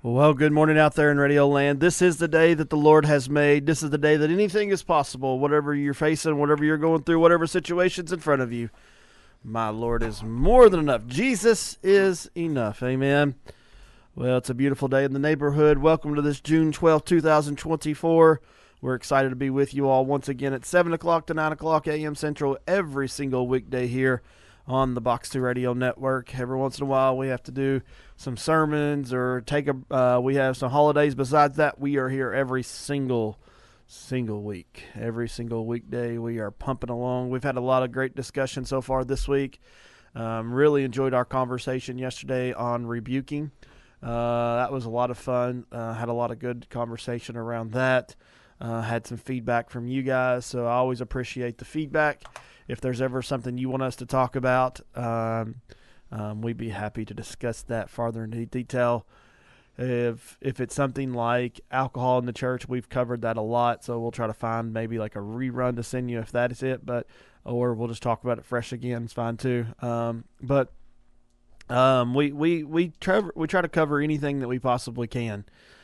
Well, good morning out there in Radio Land. This is the day that the Lord has made. This is the day that anything is possible. Whatever you're facing, whatever you're going through, whatever situation's in front of you, my Lord is more than enough. Jesus is enough. Amen. Well, it's a beautiful day in the neighborhood. Welcome to this June 12th, 2024. We're excited to be with you all once again at 7 o'clock to 9 o'clock a.m. Central every single weekday here on the Box 2 Radio Network. Every once in a while we have to do some sermons or we have some holidays. Besides that, we are here every single week. Every single weekday we are pumping along. We've had a lot of great discussion so far this week. Really enjoyed our conversation yesterday on rebuking. That was a lot of fun. Had a lot of good conversation around that. Had some feedback from you guys, so I always appreciate the feedback. If there's ever something you want us to talk about, we'd be happy to discuss that farther in detail. If it's something like alcohol in the church, we've covered that a lot, so we'll try to find maybe like a rerun to send you if that is it, or we'll just talk about it fresh again. It's fine too. We try to cover anything that we possibly can.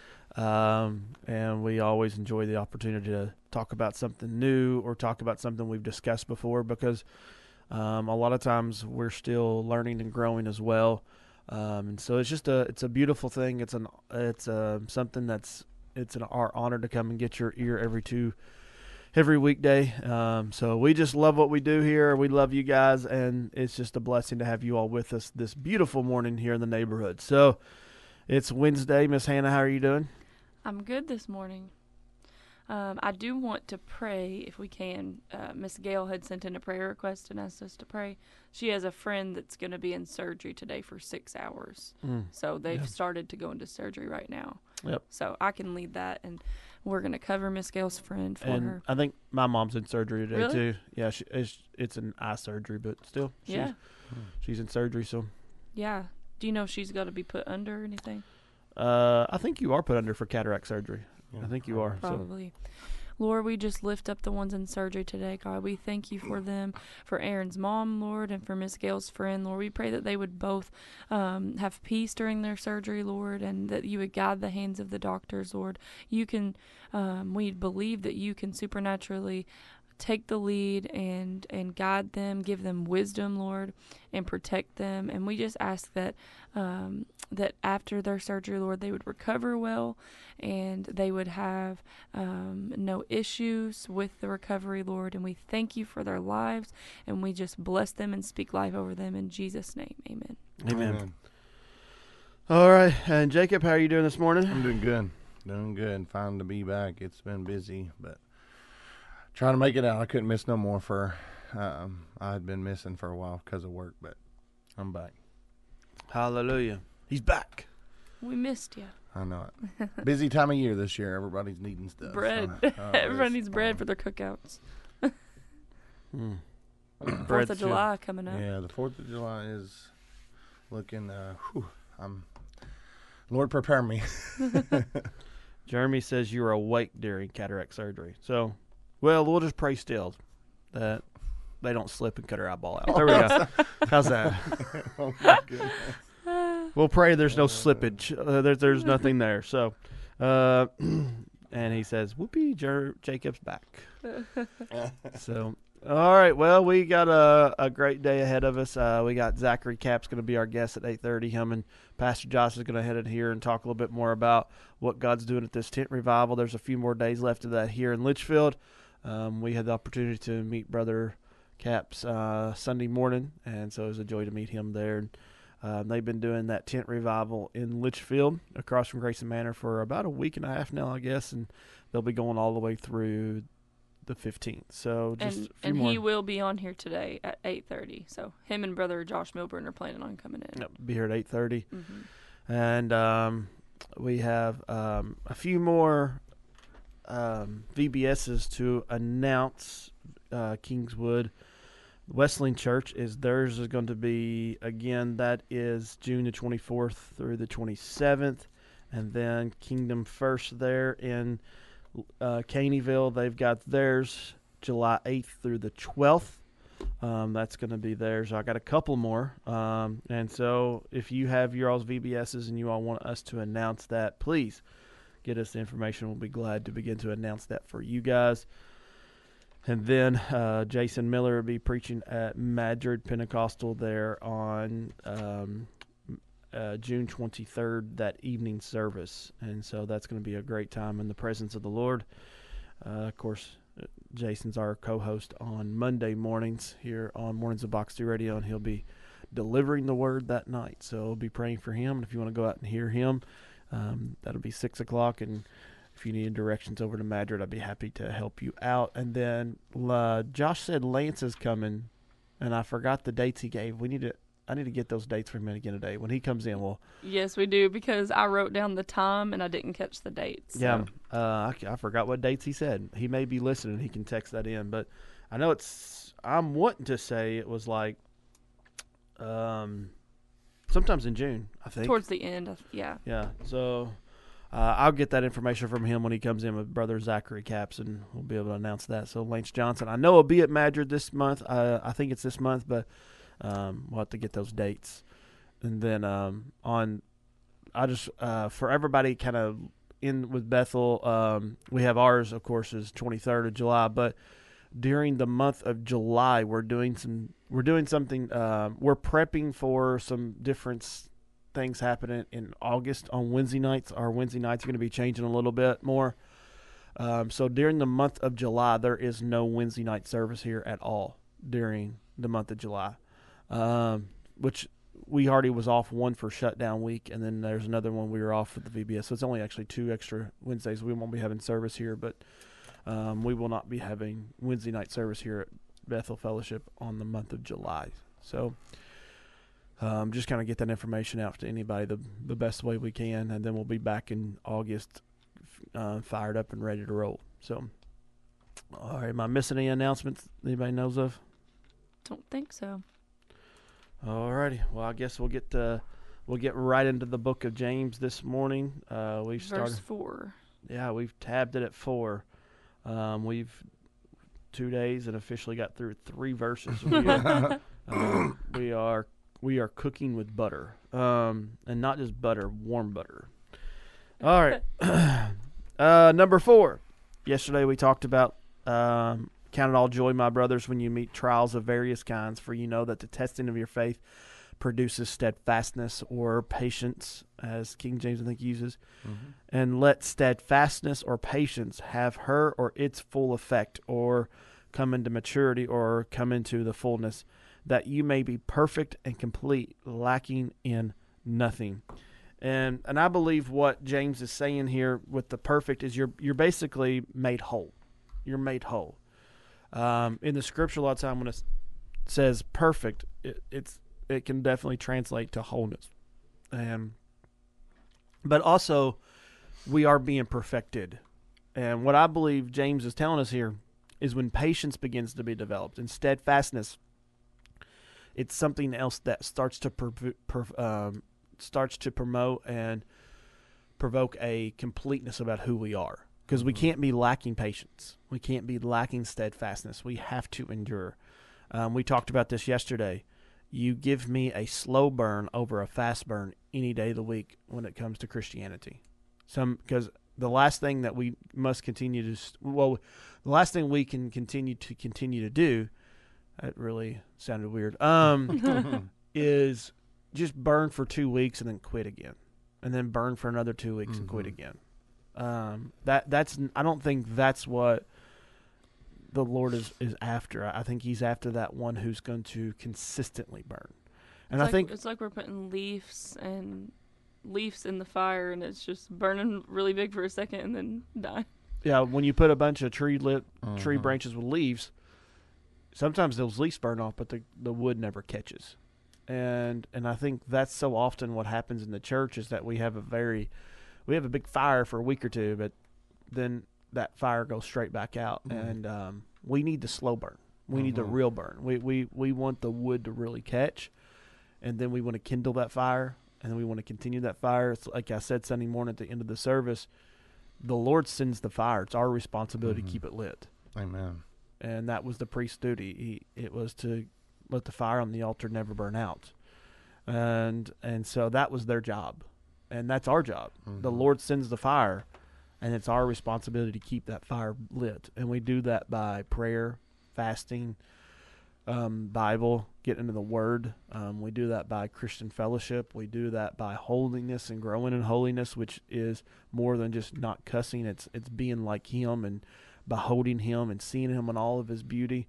And we always enjoy the opportunity to talk about something new or talk about something we've discussed before, because a lot of times we're still learning and growing as well. And so it's a beautiful thing. It's something it's our honor to come and get your ear every weekday. So we just love what we do here. We love you guys, and it's just a blessing to have you all with us this beautiful morning here in the neighborhood. So it's Wednesday. Miss Hannah, how are you doing? I'm good this morning. I do want to pray, if we can. Miss Gail had sent in a prayer request and asked us to pray. She has a friend that's going to be in surgery today for 6 hours. So they've started to go into surgery right now. Yep. So I can lead that, and we're going to cover Miss Gail's friend for her. I think my mom's in surgery today, Really? too. Yeah, it's an eye surgery, but still, she's in surgery, so. Yeah. Do you know if she's got to be put under or anything? I think you are put under for cataract surgery. Yeah. I think you are. Probably. Lord, we just lift up the ones in surgery today, God. We thank you for them, for Aaron's mom, Lord, and for Miss Gail's friend, Lord. We pray that they would both have peace during their surgery, Lord, and that you would guide the hands of the doctors, Lord. We believe that you can supernaturally take the lead and guide them, give them wisdom, Lord, and protect them. And we just ask that that after their surgery, Lord, they would recover well, and they would have no issues with the recovery, Lord. And we thank you for their lives, and we just bless them and speak life over them in Jesus' name. Amen. Amen. All right. And Jacob, how are you doing this morning? I'm doing good. Doing good. Fine to be back. It's been busy, but trying to make it out. I couldn't miss no more I had been missing for a while because of work, but I'm back. Hallelujah. He's back. We missed you. I know it. Busy time of year this year. Everybody's needing stuff. Bread. Everyone needs bread for their cookouts. 4th of July coming up. Yeah, the 4th of July is looking, Lord, prepare me. Jeremy says you were awake during cataract surgery. So, well, we'll just pray still that they don't slip and cut her eyeball out. There we go. How's that? Oh, my goodness. We'll pray there's no slippage. There's nothing there. So, and he says, whoopee, Jacob's back. So, all right. Well, we got a great day ahead of us. We got Zachary Capps going to be our guest at 8:30. Him and Pastor Josh is going to head in here and talk a little bit more about what God's doing at this tent revival. There's a few more days left of that here in Litchfield. We had the opportunity to meet Brother Capps Sunday morning, and so it was a joy to meet him there. They've been doing that tent revival in Litchfield across from Grayson Manor for about a week and a half now, I guess, and they'll be going all the way through the 15th. So just and he will be on here today at 8:30. So him and Brother Josh Milburn are planning on coming in. Yep, be here at 8:30. Mm-hmm. And we have a few more VBSs to announce. Kingswood Wesleyan Church theirs is going to be, again, that is June the 24th through the 27th. And then Kingdom First there in Caneyville, they've got theirs July 8th through the 12th. That's going to be there. So I got a couple more. And so if you have your all's VBSs and you all want us to announce that, please get us the information. We'll be glad to begin to announce that for you guys. And then Jason Miller will be preaching at Madrid Pentecostal there on June 23rd, that evening service. And so that's going to be a great time in the presence of the Lord. Of course, Jason's our co-host on Monday mornings here on Mornings of Box 2 Radio, and he'll be delivering the word that night. So we'll be praying for him. And if you want to go out and hear him, that'll be 6 o'clock. And if you need directions over to Madrid, I'd be happy to help you out. And then Josh said Lance is coming, and I forgot the dates he gave. I need to get those dates from him again today. When he comes in, Yes, we do, because I wrote down the time and I didn't catch the dates. So. Yeah, I forgot what dates he said. He may be listening. He can text that in. But I know I'm wanting to say it was like sometimes in June, I think. Towards the end, yeah. Yeah, so I'll get that information from him when he comes in with Brother Zachary Caps, and we'll be able to announce that. So Lance Johnson, I know he'll be at Madrid this month. I think it's this month, but we'll have to get those dates. And then for everybody kind of in with Bethel, we have ours, of course, is 23rd of July. But during the month of July, we're doing something. We're prepping for some different things happening in August on Wednesday nights. Our Wednesday nights are going to be changing a little bit more. So during the month of July, there is no Wednesday night service here at all during the month of July. Which we already was off one for shutdown week, and then there's another one we were off for the VBS. So it's only actually 2 extra Wednesdays. We won't be having service here, but we will not be having Wednesday night service here at Bethel Fellowship on the month of July. So just kind of get that information out to anybody the best way we can, and then we'll be back in August fired up and ready to roll. So, all right, am I missing any announcements anybody knows of? Don't think so. All righty. Well, I guess we'll get right into the book of James this morning. We've started Verse 4. Yeah, we've tabbed it at 4. We've 2 days and officially got through 3 verses. We are cooking with butter, and not just butter, warm butter. All right. Number 4. Yesterday we talked about count it all joy, my brothers, when you meet trials of various kinds, for you know that the testing of your faith produces steadfastness or patience, as King James I think uses. Mm-hmm. And let steadfastness or patience have her or its full effect, or come into maturity, or come into the fullness, that you may be perfect and complete, lacking in nothing. And I believe what James is saying here with the perfect is you're basically made whole. You're made whole. In the scripture, a lot of time when it says perfect, it can definitely translate to wholeness. But also, we are being perfected. And what I believe James is telling us here is when patience begins to be developed and steadfastness, it's something else that starts to promote and provoke a completeness about who we are. Because we can't be lacking patience. We can't be lacking steadfastness. We have to endure. We talked about this yesterday. You give me a slow burn over a fast burn any day of the week when it comes to Christianity. Because the last thing that we must continue to, the last thing we can continue to do, that really sounded weird, is just burn for 2 weeks and then quit again, and then burn for another 2 weeks and quit again. That's I don't think that's what the Lord is after. I think He's after that one who's going to consistently burn. And I think it's like we're putting leaves in the fire, and it's just burning really big for a second and then die. Yeah, when you put a bunch of tree branches with leaves, sometimes those leaves burn off, but the wood never catches. And I think that's so often what happens in the church is that we have a big fire for a week or two, but then that fire goes straight back out. And we need the slow burn. We need the real burn. We want the wood to really catch, and then we want to kindle that fire, and then we want to continue that fire. It's like I said Sunday morning at the end of the service, the Lord sends the fire. It's our responsibility to keep it lit. Amen. and that was the priest's duty. It was to let the fire on the altar never burn out, and so that was their job, and that's our job. The Lord sends the fire, and it's our responsibility to keep that fire lit, and we do that by prayer, fasting, Bible, getting into the Word. We do that by Christian fellowship. We do that by holiness and growing in holiness, which is more than just not cussing. It's being like Him and beholding Him and seeing Him in all of His beauty.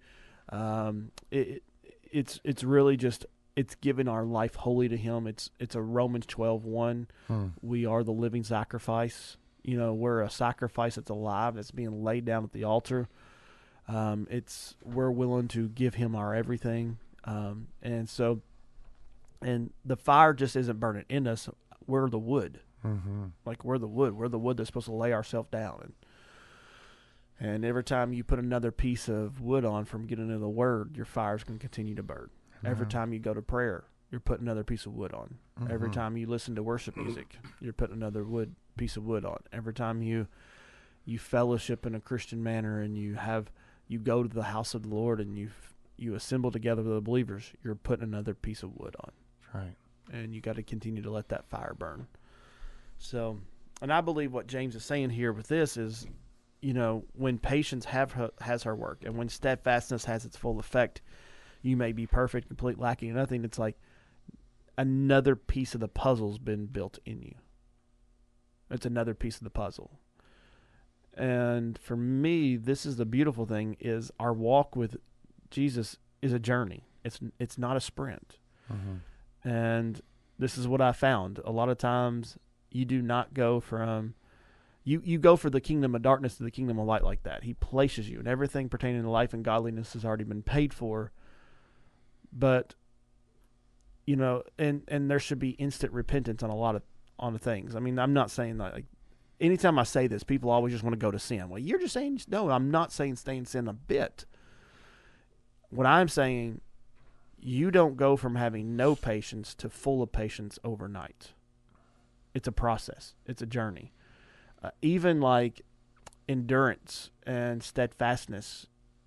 It's really just, it's giving our life wholly to Him. It's a Romans 12:1. We are the living sacrifice. We're a sacrifice that's alive, that's being laid down at the altar. We're willing to give Him our everything. And the fire just isn't burning in us. We're the wood. Like we're the wood. We're the wood that's supposed to lay ourselves down. And every time you put another piece of wood on from getting into the Word, your fire's going to continue to burn. Every time you go to prayer, you're putting another piece of wood on. Every time you listen to worship music, you're putting another piece of wood on. Every time you fellowship in a Christian manner and you go to the house of the Lord and you assemble together with the believers, you're putting another piece of wood on. That's right. And you got to continue to let that fire burn. So, and I believe what James is saying here with this is, when patience has her work, and when steadfastness has its full effect, you may be perfect, complete, lacking nothing. It's like another piece of the puzzle's been built in you. It's another piece of the puzzle. And for me, this is the beautiful thing, is our walk with Jesus is a journey. It's not a sprint. And this is what I found. A lot of times you do not go from, you go for the kingdom of darkness to the kingdom of light like that. He places you, and everything pertaining to life and godliness has already been paid for. But, and there should be instant repentance on the things. I mean, I'm not saying that, like, anytime I say this, people always just want to go to sin. Well, you're just saying, no, I'm not saying stay in sin a bit. What I'm saying, you don't go from having no patience to full of patience overnight. It's a process. It's a journey. Even like endurance and steadfastness,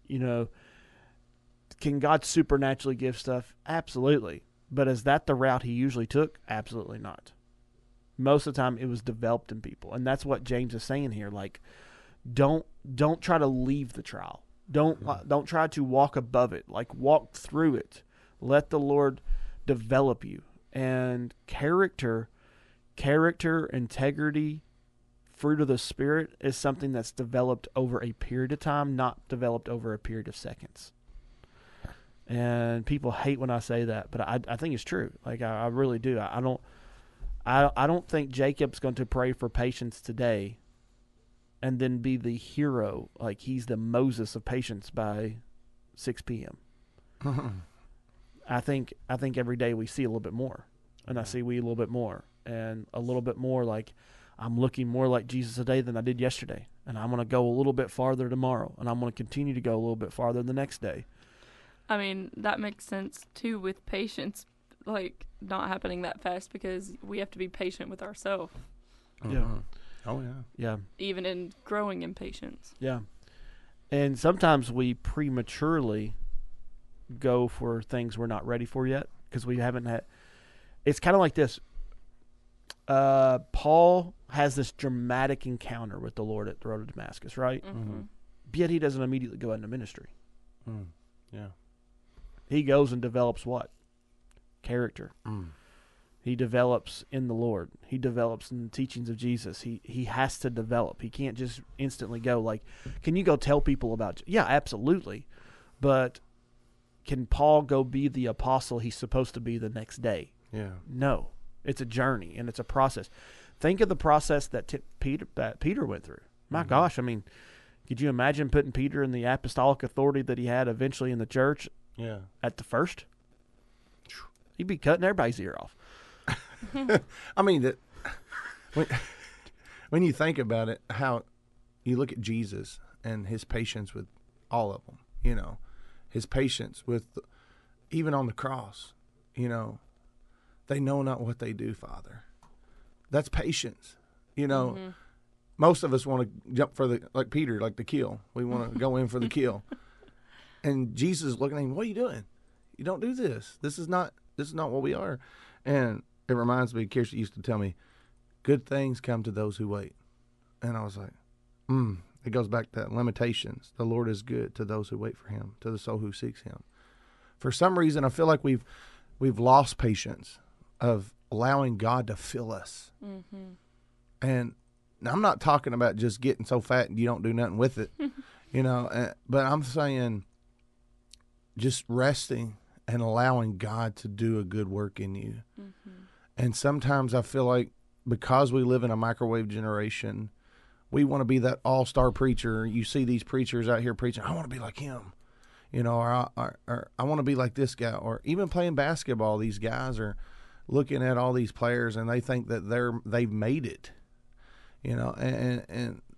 can God supernaturally give stuff? Absolutely. But is that the route He usually took? Absolutely not. Most of the time it was developed in people. And that's what James is saying here. Like, don't try to leave the trial. Don't try to walk above it. Like, walk through it. Let the Lord develop you. And character, integrity, fruit of the Spirit is something that's developed over a period of time, not developed over a period of seconds. And people hate when I say that, but I think it's true. Like, I really do. I don't think Jacob's going to pray for patience today and then be the hero, like he's the Moses of patience by 6 p.m. I think every day we see a little bit more, and I see we a little bit more, and a little bit more like I'm looking more like Jesus today than I did yesterday, and I'm going to go a little bit farther tomorrow, and I'm going to continue to go a little bit farther the next day. I mean, that makes sense too with patience, like not happening that fast, because we have to be patient with ourselves. Yeah. Oh yeah. Yeah. Even in growing in patience. Yeah. And sometimes we prematurely go for things we're not ready for yet because we haven't had. It's kind of like this. Paul has this dramatic encounter with the Lord at the road to Damascus, right? Yet he doesn't immediately go into ministry. Yeah. He goes and develops what? Character. He develops in the Lord. He develops in the teachings of Jesus. He has to develop. He can't just instantly go like, can you go tell people about? Yeah, absolutely. But can Paul go be the apostle he's supposed to be the next day? Yeah. No. It's a journey and it's a process. Think of the process that Peter went through. My gosh, I mean, could you imagine putting Peter in the apostolic authority that he had eventually in the church? Yeah. At the first? He'd be cutting everybody's ear off. I mean, when you think about it, how you look at Jesus and his patience with all of them, his patience with, even on the cross, they know not what they do, Father. That's patience. Most of us want to jump for like Peter, like the kill. We want to go in for the kill. And Jesus is looking at him, what are you doing? You don't do this. This is not what we are. And it reminds me, Kirsten used to tell me, good things come to those who wait. And I was like, it goes back to Limitations. The Lord is good to those who wait for him, to the soul who seeks him. For some reason, I feel like we've lost patience of allowing God to fill us. Mm-hmm. And I'm not talking about just getting so fat and you don't do nothing with it, but I'm saying just resting and allowing God to do a good work in you. Mm-hmm. And sometimes I feel like because we live in a microwave generation, we want to be that all-star preacher. You see these preachers out here preaching, I want to be like him, or I want to be like this guy. Or even playing basketball, these guys are looking at all these players and they think that they've made it, and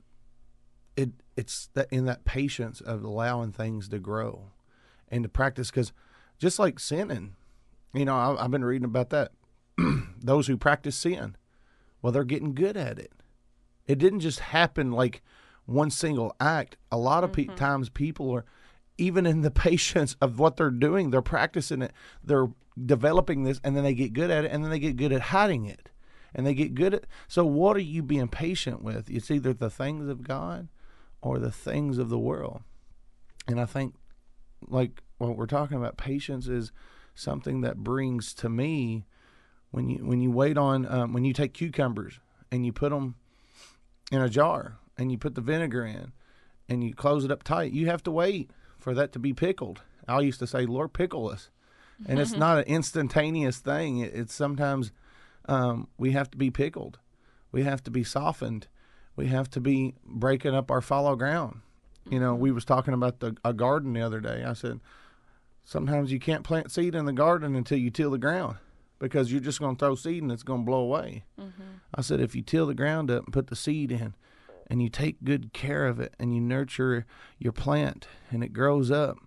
it's that in that patience of allowing things to grow and to practice. Because just like sinning, I've been reading about that. Those who practice sin, well, they're getting good at it. It didn't just happen like one single act. A lot of times people are, even in the patience of what they're doing, they're practicing it. They're developing this, and then they get good at it, and then they get good at hiding it. And they get good at, so what are you being patient with? It's either the things of God or the things of the world. And I think, like what we're talking about, patience is something that brings to me, when you wait on, when you take cucumbers and you put them in a jar and you put the vinegar in and you close it up tight, you have to wait for that to be pickled. I used to say, Lord, pickle us. And it's not an instantaneous thing. It's sometimes we have to be pickled. We have to be softened. We have to be breaking up our fallow ground. We was talking about a garden the other day. I said, sometimes you can't plant seed in the garden until you till the ground, because you're just going to throw seed and it's going to blow away. Mm-hmm. I said, if you till the ground up and put the seed in and you take good care of it and you nurture your plant and it grows up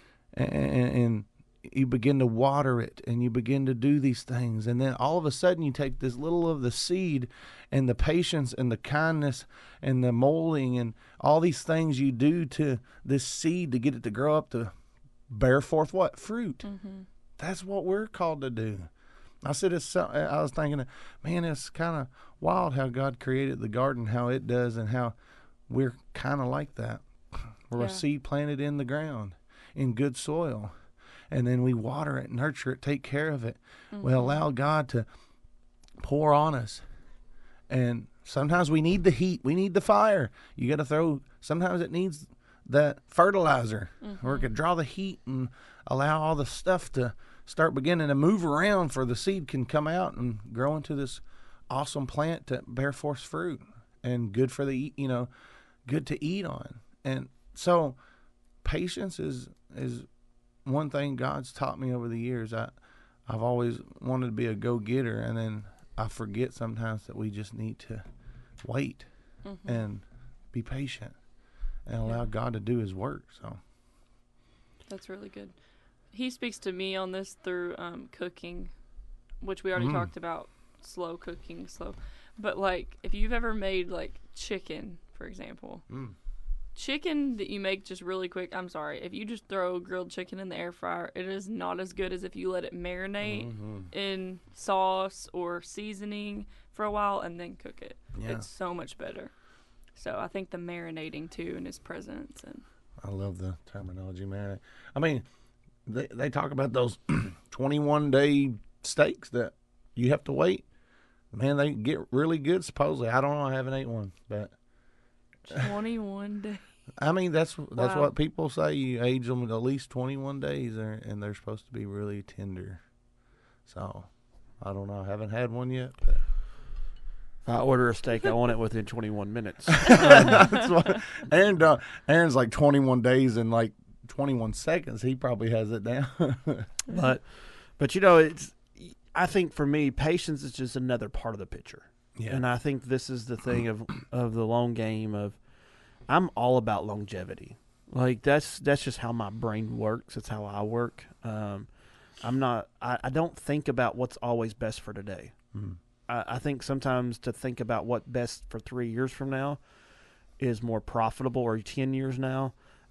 and you begin to water it and you begin to do these things, and then all of a sudden you take this little of the seed and the patience and the kindness and the molding and all these things you do to this seed to get it to grow up to bear forth what? Fruit. Mm-hmm. That's what we're called to do. I said, I was thinking, man, it's kind of wild how God created the garden, how it does, and how we're kind of like that. We're a seed planted in the ground, in good soil, and then we water it, nurture it, take care of it. Mm-hmm. We allow God to pour on us. And sometimes we need the heat. We need the fire. You got to throw, sometimes it needs that fertilizer, where it could draw the heat and allow all the stuff to start beginning to move around, for the seed can come out and grow into this awesome plant to bear forth fruit and good for the, good to eat on. And so patience is one thing God's taught me over the years. I've always wanted to be a go-getter, and then I forget sometimes that we just need to wait and be patient and allow God to do his work. So that's really good. He speaks to me on this through cooking, which we already talked about, slow cooking, But, like, if you've ever made, like, chicken, for example, chicken that you make just really quick, I'm sorry, if you just throw grilled chicken in the air fryer, it is not as good as if you let it marinate in sauce or seasoning for a while and then cook it. Yeah. It's so much better. So I think the marinating, too, in his presence. And I love the terminology, marinate. I mean, they talk about those 21-day steaks that you have to wait. Man, they get really good, supposedly. I don't know. I haven't ate one, but 21 days. I mean, that's what people say. You age them at least 21 days, and they're supposed to be really tender. So, I don't know. I haven't had one yet. But if I order a steak, I want it within 21 minutes. That's what Aaron's like 21 days and like 21 seconds. He probably has it down. but I think for me, patience is just another part of the picture. Yeah. And I think this is the thing of the long game of, I'm all about longevity. Like that's just how my brain works. It's how I work. I don't think about what's always best for today. I think sometimes to think about what best for 3 years from now is more profitable, or 10 years now.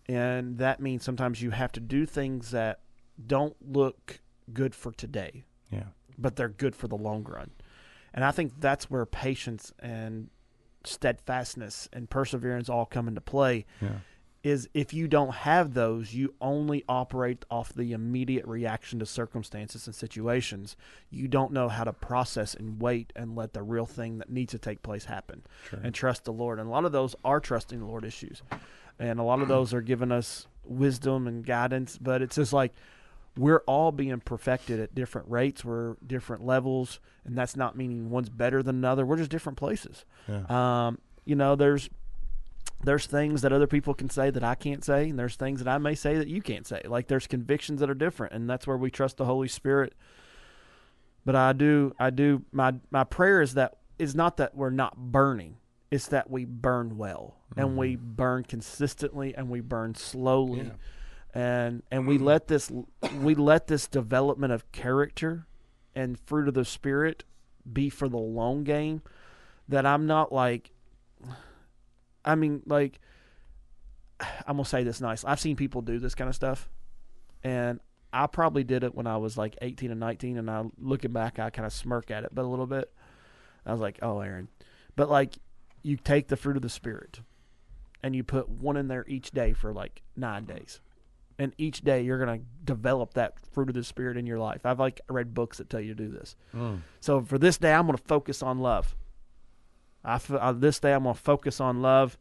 And that means sometimes you have to do things that don't look good for today, Yeah. but they're good for the long run. And I think that's where patience and steadfastness and perseverance all come into play. Yeah. Is if you don't have those, you only operate off the immediate reaction to circumstances and situations. You don't know how to process and wait and let the real thing that needs to take place happen. Sure. And trust the Lord. And a lot of those are trusting the Lord issues. And a lot of those are giving us wisdom and guidance. But it's just like we're all being perfected at different rates. We're different levels. And that's not meaning one's better than another. We're just different places. Yeah. There's things that other people can say that I can't say, and there's things that I may say that you can't say. Like there's convictions that are different, and that's where we trust the Holy Spirit. But my prayer is not that we're not burning. It's that we burn well, and we burn consistently, and we burn slowly. Yeah. And we let this development of character and fruit of the Spirit be for the long game. That I'm not like, I mean, like, I'm going to say this nice. I've seen people do this kind of stuff, and I probably did it when I was like 18 and 19, and looking back, I kind of smirk at it, but a little bit. I was like, oh, Aaron. But like, you take the fruit of the Spirit, and you put one in there each day for like 9 days. And each day you're going to develop that fruit of the Spirit in your life. I've like read books that tell you to do this. So for this day, I'm going to focus on love. This day I'm going to focus on love.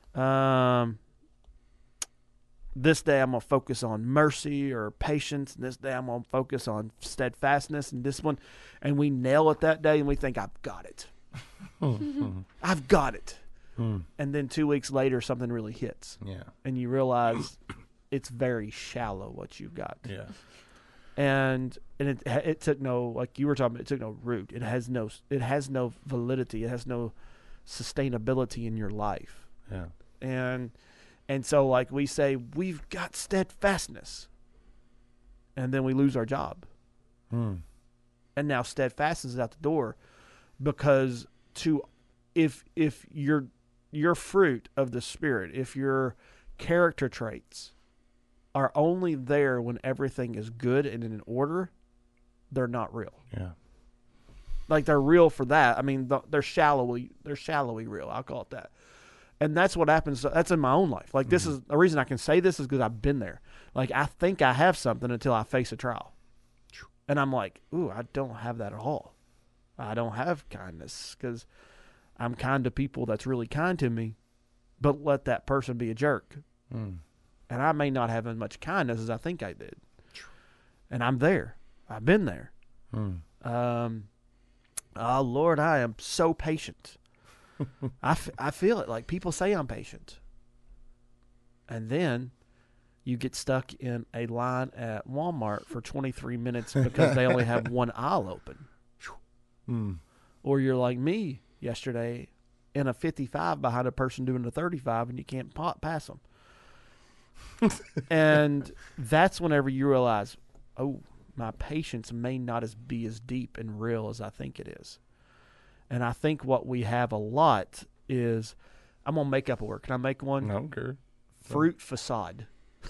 This day I'm going to focus on mercy or patience. And this day I'm going to focus on steadfastness and discipline. And we nail it that day and we think, I've got it. I've got it. And then 2 weeks later, something really hits. Yeah. And you realize it's very shallow what you've got. Yeah. And it took no, like you were talking about, it took no root. It has no validity. It has no sustainability in your life. Yeah. And so like we say, we've got steadfastness. And then we lose our job. And now steadfastness is out the door because if your fruit of the Spirit, if your character traits are only there when everything is good and in order, they're not real. Yeah. Like they're real for that. I mean, they're shallowly real. I'll call it that. And that's what happens. That's in my own life. Like this is the reason I can say this is because I've been there. Like I think I have something until I face a trial. And I'm like, ooh, I don't have that at all. I don't have kindness because I'm kind to people that's really kind to me, but let that person be a jerk. And I may not have as much kindness as I think I did. And I'm there. I've been there. Oh, Lord, I am so patient. I feel it. Like people say I'm patient. And then you get stuck in a line at Walmart for 23 minutes because they only have one aisle open. Or you're like me yesterday in a 55 behind a person doing a 35 and you can't pass them. And that's whenever you realize, oh, my patience may not be as deep and real as I think it is. And I think what we have a lot is, I'm going to make up a word. Can I make one? No, okay. Fruit facade.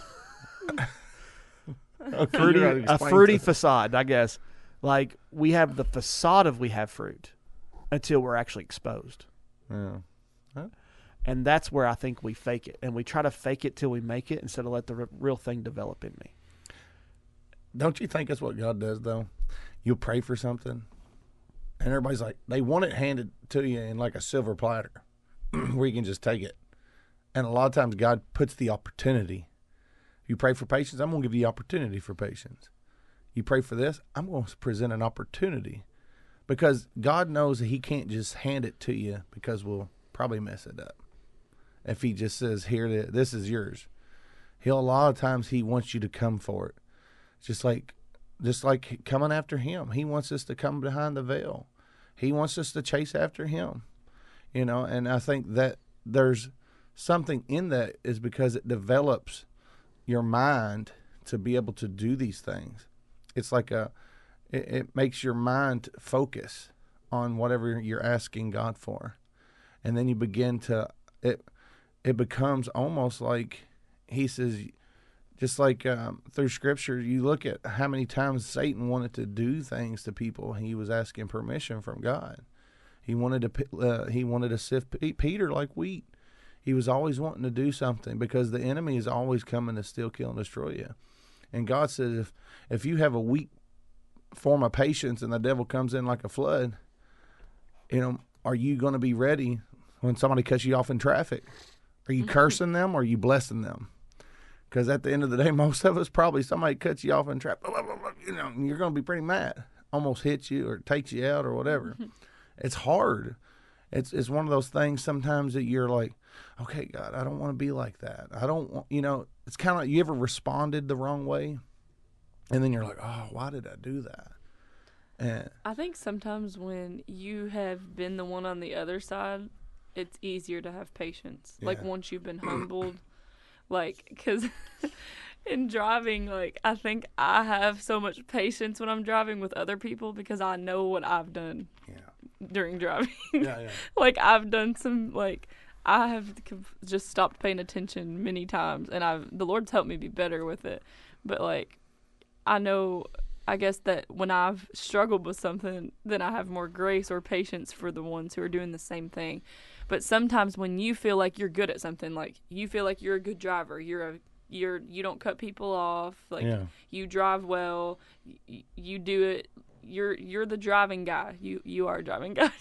Okay, a fruity facade, I guess. Like we have the facade of we have fruit until we're actually exposed. Yeah. And that's where I think we fake it. And we try to fake it till we make it instead of let the real thing develop in me. Don't you think that's what God does, though? You'll pray for something, and everybody's like, they want it handed to you in like a silver platter where you can just take it. And a lot of times God puts the opportunity. You pray for patience, I'm going to give you the opportunity for patience. You pray for this, I'm going to present an opportunity. Because God knows that he can't just hand it to you because we'll probably mess it up. If he just says, here, this is yours. A lot of times he wants you to come for it. Just like coming after him. He wants us to come behind the veil. He wants us to chase after him. And I think that there's something in that is because it develops your mind to be able to do these things. It's like it makes your mind focus on whatever you're asking God for. And then you begin to, it becomes almost like he says, just like through Scripture, you look at how many times Satan wanted to do things to people. He was asking permission from God. He wanted to sift Peter like wheat. He was always wanting to do something because the enemy is always coming to steal, kill, and destroy you. And God says, if you have a weak form of patience and the devil comes in like a flood, are you going to be ready when somebody cuts you off in traffic? Are you cursing them or are you blessing them? Because at the end of the day, most of us probably somebody cuts you off in traffic, and you're going to be pretty mad, almost hits you or takes you out or whatever. It's hard. It's one of those things sometimes that you're like, okay, God, I don't want to be like that. I don't want, it's kind of like, you ever responded the wrong way? And then you're like, oh, why did I do that? And I think sometimes when you have been the one on the other side, it's easier to have patience. Yeah. Like once you've been humbled, because in driving, I think I have so much patience when I'm driving with other people because I know what I've done during driving. Yeah. I've done some, I have just stopped paying attention many times, and the Lord's helped me be better with it. But, I know, I guess that when I've struggled with something, then I have more grace or patience for the ones who are doing the same thing. But sometimes when you feel like you're good at something, you feel like you're a good driver, you don't cut people off, you drive well, you do it, you're the driving guy, you are a driving guy.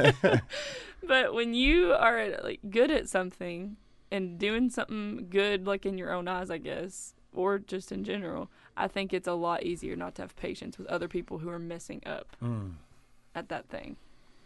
But when you are good at something and doing something good, in your own eyes, I guess, or just in general, I think it's a lot easier not to have patience with other people who are messing up at that thing.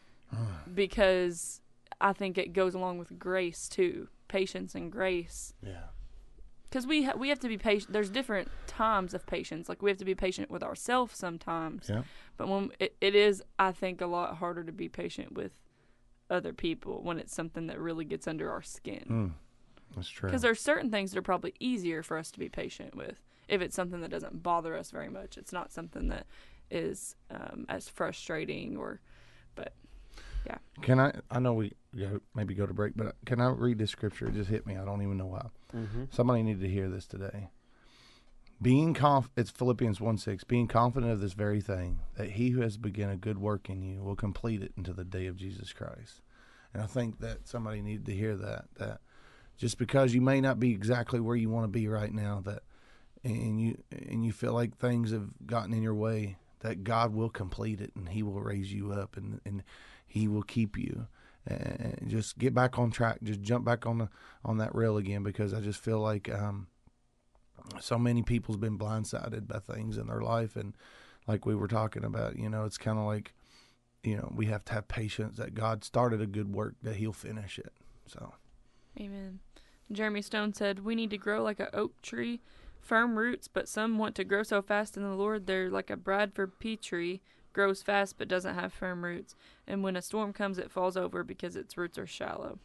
Because I think it goes along with grace too, patience and grace. Yeah. Because we have to be patient. There's different times of patience. We have to be patient with ourselves sometimes. Yeah. But when it is, I think, a lot harder to be patient with other people when it's something that really gets under our skin. That's true. Because there's certain things that are probably easier for us to be patient with if it's something that doesn't bother us very much. It's not something that is as frustrating but yeah. Can I know we maybe go to break, but can I read this scripture? It just hit me. I don't even know why. Mm-hmm. Somebody needed to hear this today. It's Philippians 1:6. Being confident of this very thing, that he who has begun a good work in you will complete it until the day of Jesus Christ. And I think that somebody needed to hear that just because you may not be exactly where you want to be right now, and you feel like things have gotten in your way, that God will complete it and he will raise you up and he will keep you. And just get back on track. Just jump back on that rail again, because I just feel like so many people's been blindsided by things in their life, and like we were talking about, it's kind of like, we have to have patience that God started a good work, that he'll finish it. So, amen. Jeremy Stone said, we need to grow like an oak tree, firm roots, but some want to grow so fast in the Lord they're like a Bradford pea tree, grows fast but doesn't have firm roots, and when a storm comes it falls over because its roots are shallow.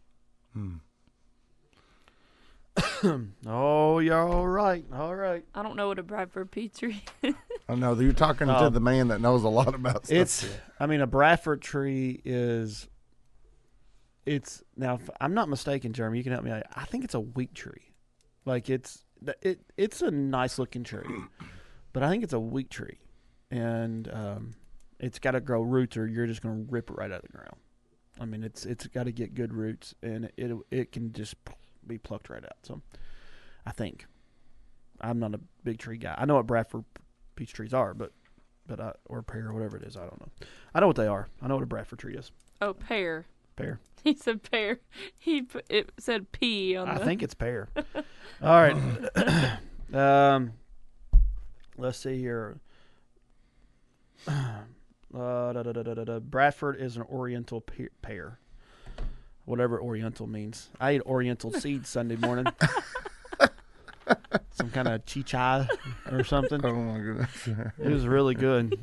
Oh, you're all right. All right. I don't know what a Bradford pea tree is. I know you're talking to the man that knows a lot about stuff. A Bradford tree is. Now, if I'm not mistaken, Jeremy, you can help me out. I think it's a wheat tree. It's a nice looking tree, but I think it's a wheat tree, and it's got to grow roots, or you're just going to rip it right out of the ground. It's got to get good roots, and it can just be plucked right out. So, I think I'm not a big tree guy. I know what Bradford peach trees are, but or pear or whatever it is, I don't know. I know what they are. I know what a Bradford tree is. Oh, pear. Pear. He said pear. It said pea on I think it's pear. All right. Let's see here. Bradford is an oriental pear. Whatever oriental means. I ate oriental seeds Sunday morning. Some kind of chichai or something. Oh my goodness. It was really good.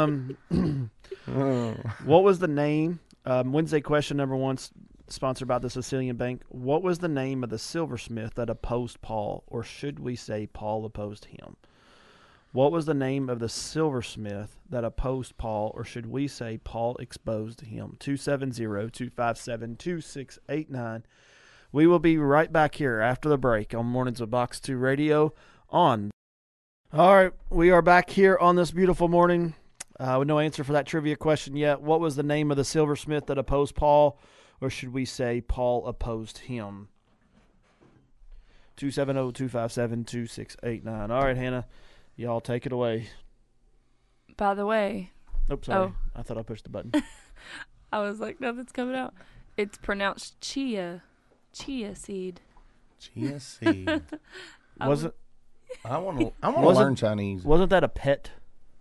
What was the name? Wednesday question number 1, sponsored by the Sicilian Bank. What was the name of the silversmith that opposed Paul, or should we say Paul opposed him? What was the name of the silversmith that opposed Paul, or should we say Paul exposed him? 270-257-2689. We will be right back here after the break on Mornings with Box 2 Radio on. All right, we are back here on this beautiful morning with no answer for that trivia question yet. What was the name of the silversmith that opposed Paul, or should we say Paul opposed him? 270-257-2689. All right, Hannah, y'all take it away. By the way. Oops, sorry. Oh. I thought I pushed the button. I was like, nothing's coming out. It's pronounced chia. Chia seed. Chia seed. Wasn't I want to learn Chinese. Wasn't that a pet?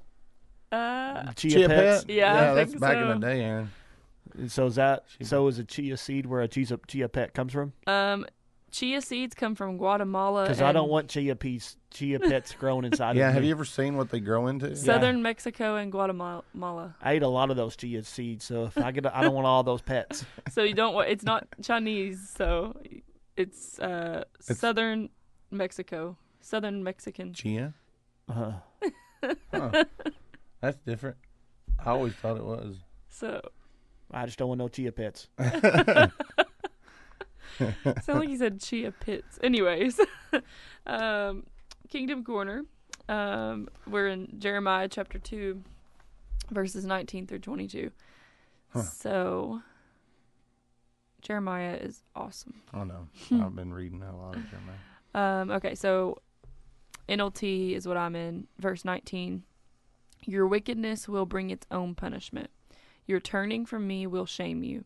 Chia pets? pet? Yeah, I that's think back so. in the day, Aaron. So is a chia seed where a chia pet comes from? Chia seeds come from Guatemala. Because I don't want chia pets growing inside of me. Yeah, have you ever seen what they grow into? Southern Mexico and Guatemala. I ate a lot of those chia seeds, so if I don't want all those pets. So you don't want, it's not Chinese, so it's Southern Mexico. Southern Mexican. Chia? Uh-huh. Huh. That's different. I always thought it was. So. I just don't want no chia pets. Sound like you said chia pits. Anyways, Kingdom Corner. We're in Jeremiah chapter 2, verses 19 through 22. Huh. So, Jeremiah is awesome. I know. I've been reading a lot of Jeremiah. Okay, so NLT is what I'm in. Verse 19. Your wickedness will bring its own punishment. Your turning from me will shame you.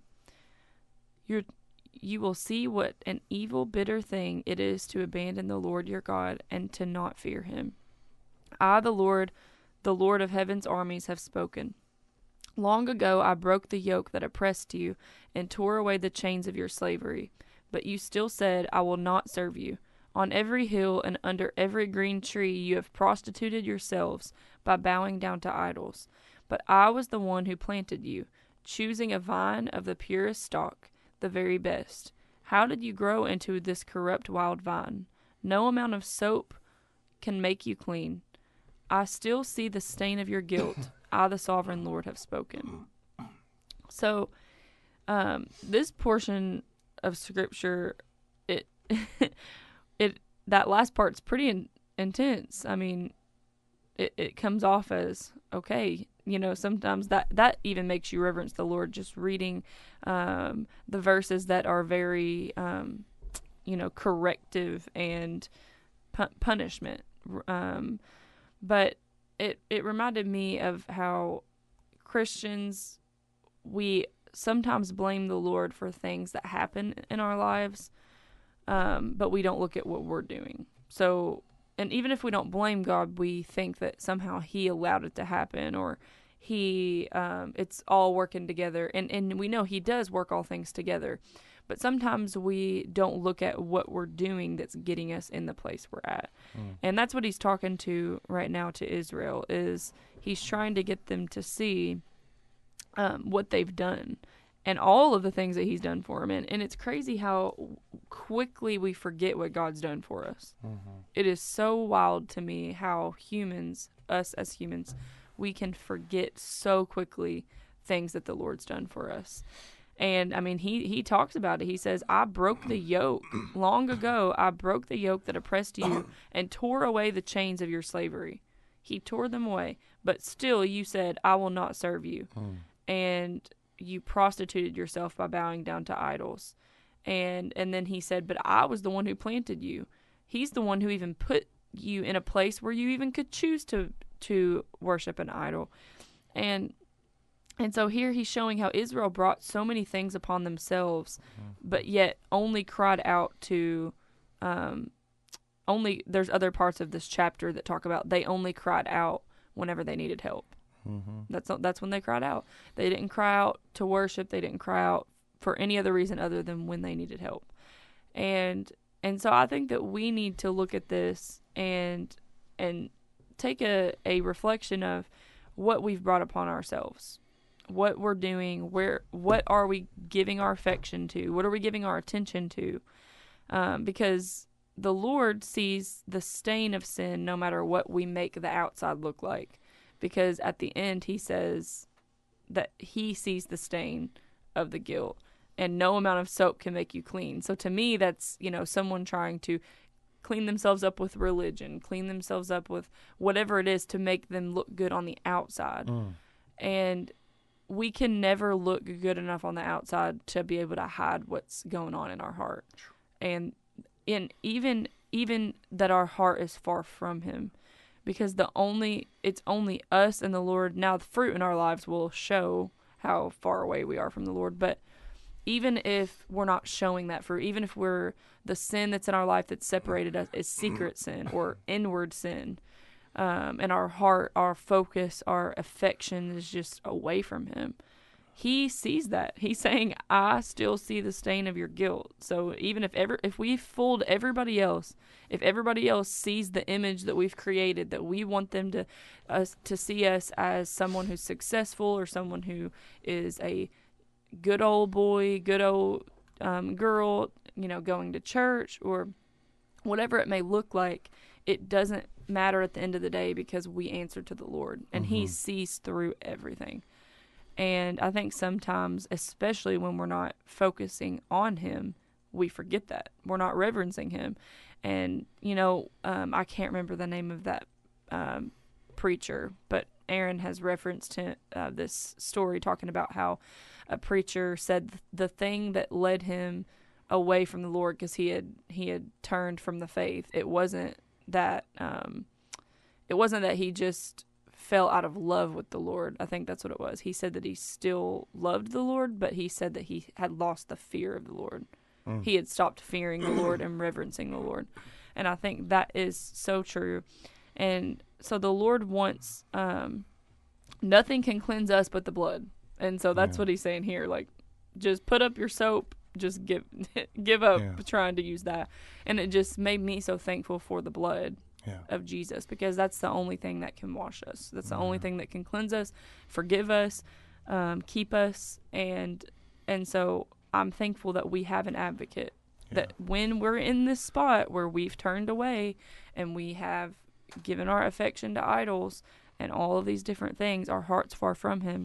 You will see what an evil, bitter thing it is to abandon the Lord your God and to not fear him. I, the Lord of heaven's armies, have spoken. Long ago I broke the yoke that oppressed you and tore away the chains of your slavery. But you still said, I will not serve you. On every hill and under every green tree you have prostituted yourselves by bowing down to idols. But I was the one who planted you, choosing a vine of the purest stock, the very best. How did you grow into this corrupt wild vine? No amount of soap can make you clean. I still see the stain of your guilt. I, the sovereign Lord, have spoken. So, this portion of scripture, that last part's pretty intense. I mean, it comes off as, okay, sometimes that even makes you reverence the Lord, just reading the verses that are very, corrective and punishment. But it reminded me of how Christians, we sometimes blame the Lord for things that happen in our lives, but we don't look at what we're doing. So, and even if we don't blame God, we think that somehow he allowed it to happen, or it's all working together. And we know he does work all things together. But sometimes we don't look at what we're doing that's getting us in the place we're at. And that's what he's talking to right now to Israel, is he's trying to get them to see what they've done and all of the things that he's done for them. And it's crazy how quickly we forget what God's done for us. It is so wild to me how us as humans, we can forget so quickly things that the Lord's done for us. And I mean, he talks about it. He says, I broke the yoke. Long ago, I broke the yoke that oppressed you and tore away the chains of your slavery. He tore them away. But still, you said, I will not serve you. And you prostituted yourself by bowing down to idols. And then he said, but I was the one who planted you. He's the one who even put you in a place where you even could choose to worship an idol. And so here he's showing how Israel brought so many things upon themselves, but yet only cried out to, there's other parts of this chapter that talk about they only cried out whenever they needed help. That's when they cried out. They didn't cry out to worship. They didn't cry out for any other reason other than when they needed help. And so I think that we need to look at this and take a reflection of what we've brought upon ourselves, what we're doing, what are we giving our affection to, what are we giving our attention to, because the Lord sees the stain of sin no matter what we make the outside look like, because at the end he says that he sees the stain of the guilt, and no amount of soap can make you clean. So to me, that's, someone trying to clean themselves up with religion, clean themselves up with whatever it is to make them look good on the outside. And we can never look good enough on the outside to be able to hide what's going on in our heart. And even that our heart is far from him, because it's only us and the Lord. Now the fruit in our lives will show how far away we are from the Lord, but even if we're not showing that fruit, even if the sin that's in our life that's separated us is secret sin or inward sin, and our heart, our focus, our affection is just away from him, he sees that. He's saying, I still see the stain of your guilt. So even if we fooled everybody else, if everybody else sees the image that we've created, that we want them to see us as someone who's successful or someone who is a good old boy, good old girl, going to church or whatever it may look like, it doesn't matter at the end of the day, because we answer to the Lord and he sees through everything. And I think sometimes, especially when we're not focusing on him, we forget that. We're not reverencing him. And, I can't remember the name of that preacher, but Aaron has referenced this story talking about how a preacher said the thing that led him away from the Lord, because he had turned from the faith. It wasn't that he just fell out of love with the Lord. I think that's what it was. He said that he still loved the Lord, but he said that he had lost the fear of the Lord. He had stopped fearing the Lord and reverencing the Lord. And I think that is so true. And so the Lord wants, nothing can cleanse us but the blood. And so that's what he's saying here. Like, just put up your soap, just give up trying to use that. And it just made me so thankful for the blood of Jesus, because that's the only thing that can wash us. That's the only thing that can cleanse us, forgive us, keep us. And so I'm thankful that we have an advocate, that when we're in this spot where we've turned away and we have given our affection to idols and all of these different things, our heart's far from him,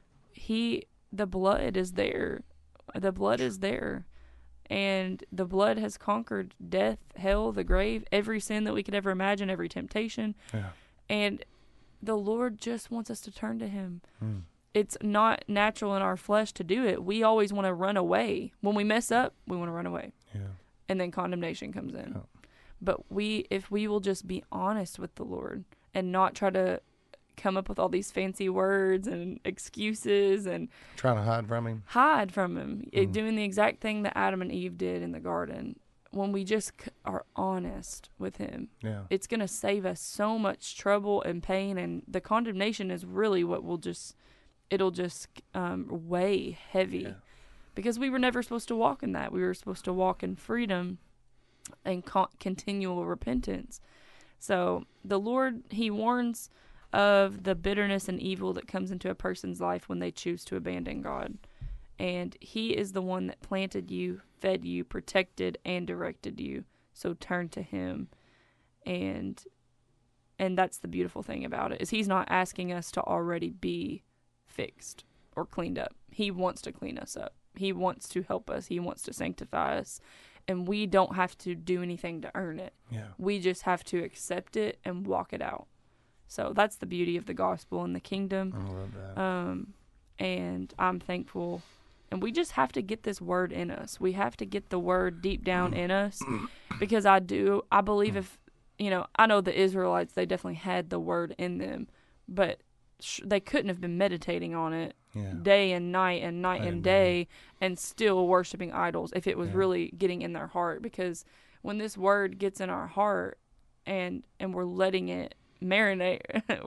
the blood is there. The blood is there. And the blood has conquered death, hell, the grave, every sin that we could ever imagine, every temptation. Yeah. And the Lord just wants us to turn to him. It's not natural in our flesh to do it. We always want to run away. When we mess up, we want to run away. Yeah. And then condemnation comes in. Oh. But if we will just be honest with the Lord and not try to come up with all these fancy words and excuses and trying to hide from him, doing the exact thing that Adam and Eve did in the garden. When we just are honest with him, it's going to save us so much trouble and pain. And the condemnation is really what it'll just weigh heavy, because we were never supposed to walk in that. We were supposed to walk in freedom and continual repentance. So the Lord, he warns of the bitterness and evil that comes into a person's life when they choose to abandon God. And he is the one that planted you, fed you, protected, and directed you. So turn to him. And that's the beautiful thing about it, is he's not asking us to already be fixed or cleaned up. He wants to clean us up. He wants to help us. He wants to sanctify us. And we don't have to do anything to earn it. Yeah. We just have to accept it and walk it out. So that's the beauty of the gospel and the kingdom. I love that. And I'm thankful. And we just have to get this word in us. We have to get the word deep down in us, because I believe if, I know the Israelites, they definitely had the word in them, but they couldn't have been meditating on it day and night and night and day and still worshiping idols if it was really getting in their heart. Because when this word gets in our heart and we're letting it marinate,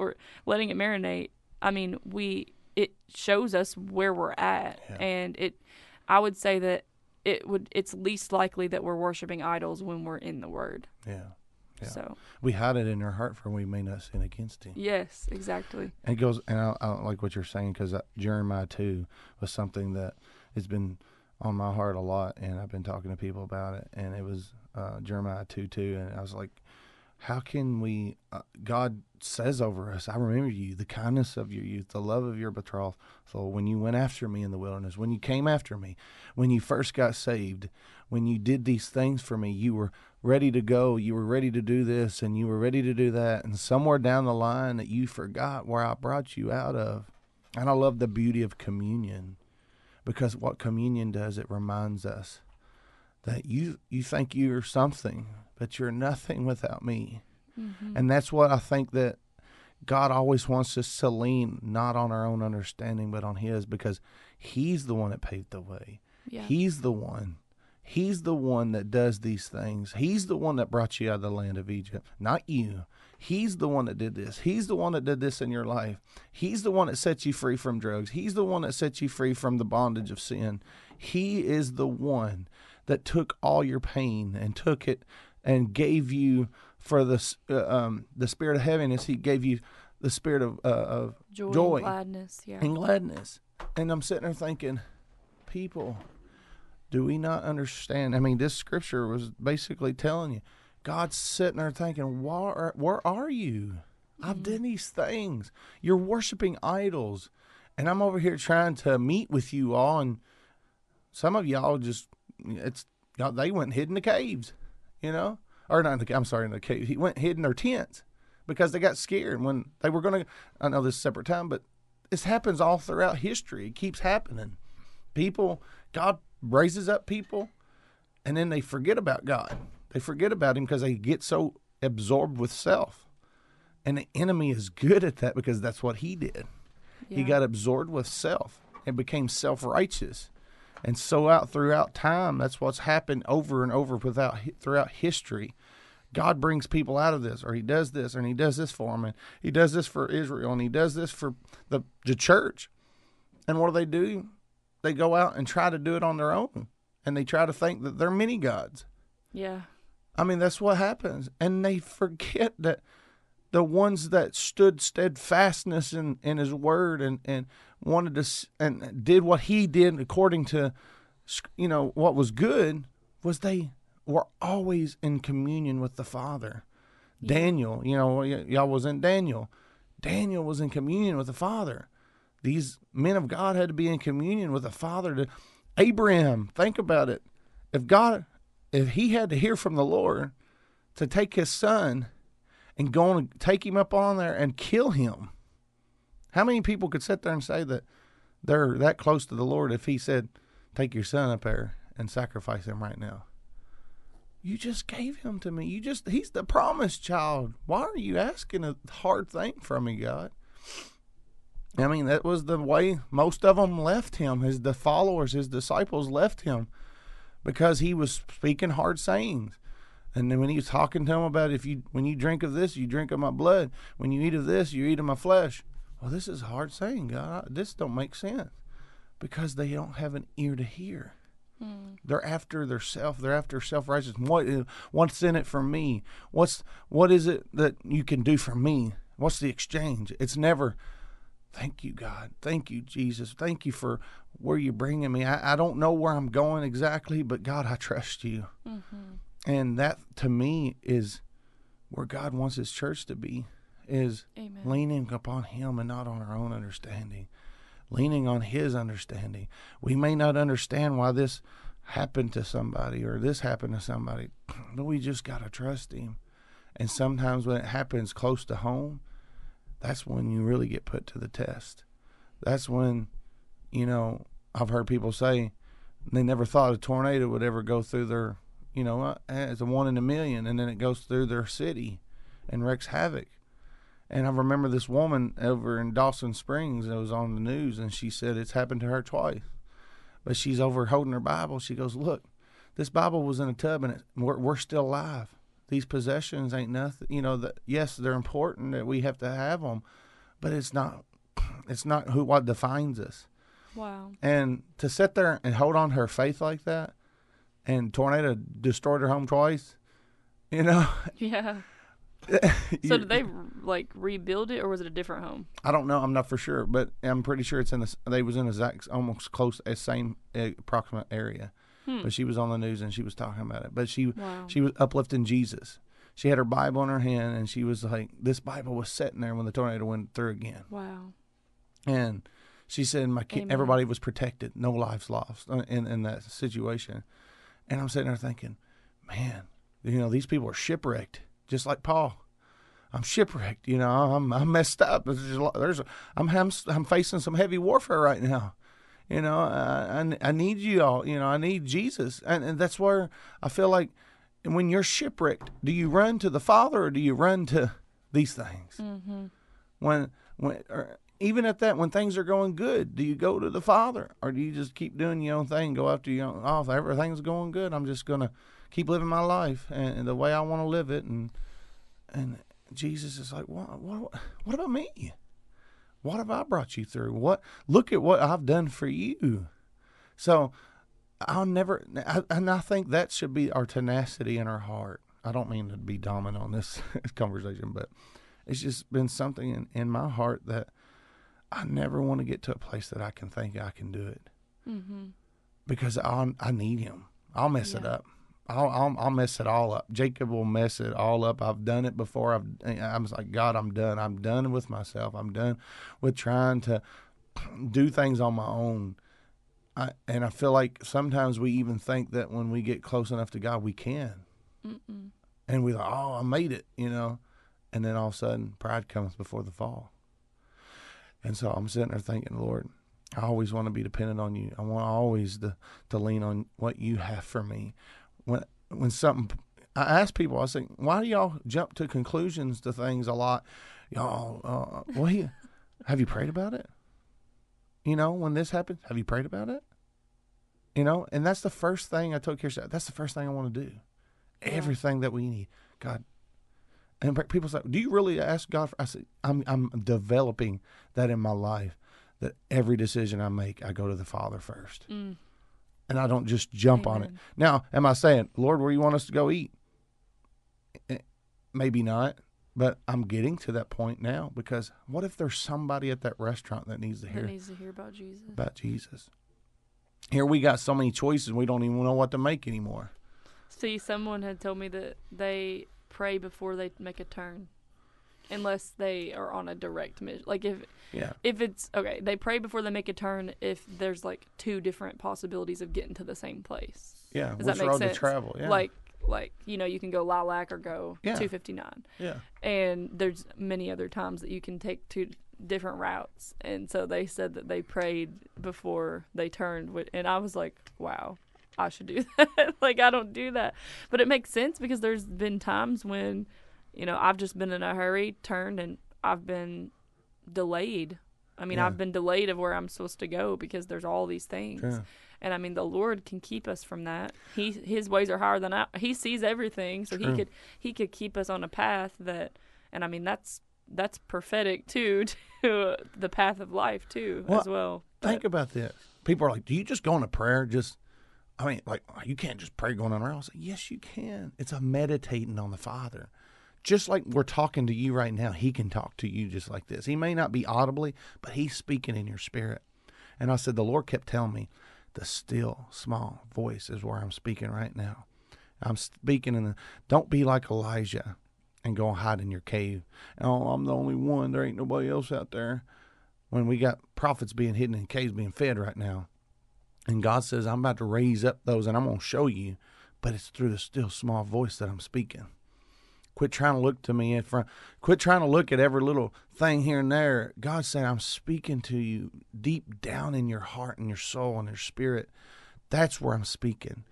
I mean, it shows us where we're at. And I would say that it's least likely that we're worshiping idols when we're in the word. So we hide it in our heart for we may not sin against him. Yes, exactly. And it goes, and I like what you're saying, because Jeremiah 2 was something that has been on my heart a lot, and I've been talking to people about it. And it was Jeremiah 2:2, and I was like, how can we, God says over us, I remember you, the kindness of your youth, the love of your betrothal. So when you went after me in the wilderness, when you came after me, when you first got saved, when you did these things for me, you were ready to go, you were ready to do this, and you were ready to do that. And somewhere down the line that you forgot where I brought you out of. And I love the beauty of communion, because what communion does, it reminds us that you think you're something, but you're nothing without me. Mm-hmm. And that's what I think that God always wants us to lean not on our own understanding, but on his, because he's the one that paved the way. Yeah. He's the one. He's the one that does these things. He's the one that brought you out of the land of Egypt, not you. He's the one that did this. He's the one that did this in your life. He's the one that set you free from drugs. He's the one that set you free from the bondage of sin. He is the one that took all your pain and took it and gave you for the spirit of heaviness. He gave you the spirit of joy and gladness. Yeah. And gladness. And I'm sitting there thinking, people, do we not understand? I mean, this scripture was basically telling you, God's sitting there thinking, where are you? I've done these things. You're worshiping idols. And I'm over here trying to meet with you all. And some of y'all they went and hid in the caves, you know? Or not in the cave. He went and hid in their tents because they got scared when they were going to, I know this is a separate time, but this happens all throughout history. It keeps happening. God raises up people, and then they forget about God. They forget about him because they get so absorbed with self. And the enemy is good at that because that's what he did. Yeah. He got absorbed with self and became self-righteous. And so throughout time, that's what's happened over and over throughout history. God brings people out of this, or he does this, and he does this for them, and he does this for Israel, and he does this for the church. And what do? They go out and try to do it on their own, and they try to think that they're mini gods. Yeah. I mean, that's what happens. And they forget that the ones that stood steadfastness in his word and wanted to and did what he did according to, what was good, was they were always in communion with the Father. Yeah. Daniel, y'all was in Daniel. Daniel was in communion with the Father. These men of God had to be in communion with the Father. Abraham, think about it. If he had to hear from the Lord to take his son and go and take him up on there and kill him, how many people could sit there and say that they're that close to the Lord if he said, take your son up there and sacrifice him right now? You just gave him to me. He's the promised child. Why are you asking a hard thing from me, God? I mean, that was the way most of them left him. The followers, his disciples left him because he was speaking hard sayings. And then when he was talking to them about when you drink of this, you drink of my blood. When you eat of this, you eat of my flesh. Well, this is a hard saying, God. This don't make sense because they don't have an ear to hear. They're after their self. They're after self-righteousness. What's in it for me? What is it that you can do for me? What's the exchange? It's never, thank you, God. Thank you, Jesus. Thank you for where you're bringing me. I don't know where I'm going exactly, but God, I trust you. Mm-hmm. And that, to me, is where God wants his church to be, is Amen. Leaning upon him and not on our own understanding. Leaning on his understanding. We may not understand why this happened to somebody or this happened to somebody, but we just got to trust him. And sometimes when it happens close to home, that's when you really get put to the test. That's when, I've heard people say they never thought a tornado would ever go through their, it's a 1 in a million, and then it goes through their city and wreaks havoc. And I remember this woman over in Dawson Springs that was on the news, and she said it's happened to her twice. But she's over holding her Bible. She goes, look, this Bible was in a tub, and we're still alive. These possessions ain't nothing. Yes, they're important that we have to have them, but it's not what defines us. Wow. And to sit there and hold on to her faith like that, and tornado destroyed her home twice, Yeah. So did they rebuild it, or was it a different home? I don't know. I'm not for sure, but I'm pretty sure they was in almost close same approximate area. But she was on the news and she was talking about it. But she was uplifting Jesus. she had her Bible in her hand, and she was like, this Bible was sitting there when the tornado went through again. Wow. And she said, Amen. everybody was protected, no lives lost in that situation. And I'm sitting there thinking, man, these people are shipwrecked, just like Paul. I'm shipwrecked, I'm messed up. I'm facing some heavy warfare right now. I need you all. I need Jesus, and that's where I feel like when you're shipwrecked, do you run to the Father or do you run to these things? Mm-hmm. Or even at that, when things are going good, do you go to the Father or do you just keep doing your own thing, go after your own? Oh, if everything's going good, I'm just gonna keep living my life and the way I want to live it. And Jesus is like, what about me? What have I brought you through? Look at what I've done for you. So and I think that should be our tenacity in our heart. I don't mean to be dominant on this conversation, but it's just been something in my heart that I never want to get to a place that I can think I can do it. Mm-hmm. Because I need him. I'll mess it up. I'll mess it all up. Jacob will mess it all up. I've done it before. I'm like, God, I'm done. I'm done with myself. I'm done with trying to do things on my own. And I feel like sometimes we even think that when we get close enough to God, we can. Mm-mm. And we're like, oh, I made it, And then all of a sudden, pride comes before the fall. And so I'm sitting there thinking, Lord, I always want to be dependent on you. I want always to lean on what you have for me. When something, I ask people, I say, why do y'all jump to conclusions to things a lot? Y'all, have you prayed about it? When this happens, have you prayed about it? And that's the first thing I told Kirsten. That's the first thing I want to do. Yeah. Everything that we need, God. And people say, do you really ask God for? I say, I'm developing that in my life, that every decision I make, I go to the Father first. Mm. And I don't just jump on it. Now, am I saying, Lord, where do you want us to go eat? Maybe not, but I'm getting to that point now, because what if there's somebody at that restaurant that needs to hear about Jesus? About Jesus. Here we got so many choices, we don't even know what to make anymore. See, someone had told me that they pray before they make a turn, unless they are on a direct mission. Like if it's okay, they pray before they make a turn if there's like two different possibilities of getting to the same place. Yeah, does that make road sense? To travel? Yeah, like you can go Lilac or go 259. Yeah, and there's many other times that you can take two different routes. And so they said that they prayed before they turned, and I was like, wow, I should do that. Like, I don't do that, but it makes sense because there's been times when I've just been in a hurry, turned, and I've been delayed. I mean, I've been delayed of where I'm supposed to go because there's all these things. Yeah. And I mean, the Lord can keep us from that. His ways are higher than He sees everything, so He could keep us on a path that. And I mean, that's prophetic too to the path of life too, as well. Think about this. People are like, "Do you just go into prayer? You can't just pray going on around." I say, yes, you can. It's a meditating on the Father. Just like we're talking to you right now, He can talk to you just like this. He may not be audibly, but He's speaking in your spirit. And I said, the Lord kept telling me, the still, small voice is where I'm speaking right now. I'm speaking don't be like Elijah and go hide in your cave. Oh, I'm the only one. There ain't nobody else out there. When we got prophets being hidden in caves being fed right now. And God says, I'm about to raise up those and I'm going to show you. But it's through the still, small voice that I'm speaking. Quit trying to look to me in front. Quit trying to look at every little thing here and there. God's saying, I'm speaking to you deep down in your heart and your soul and your spirit. That's where I'm speaking.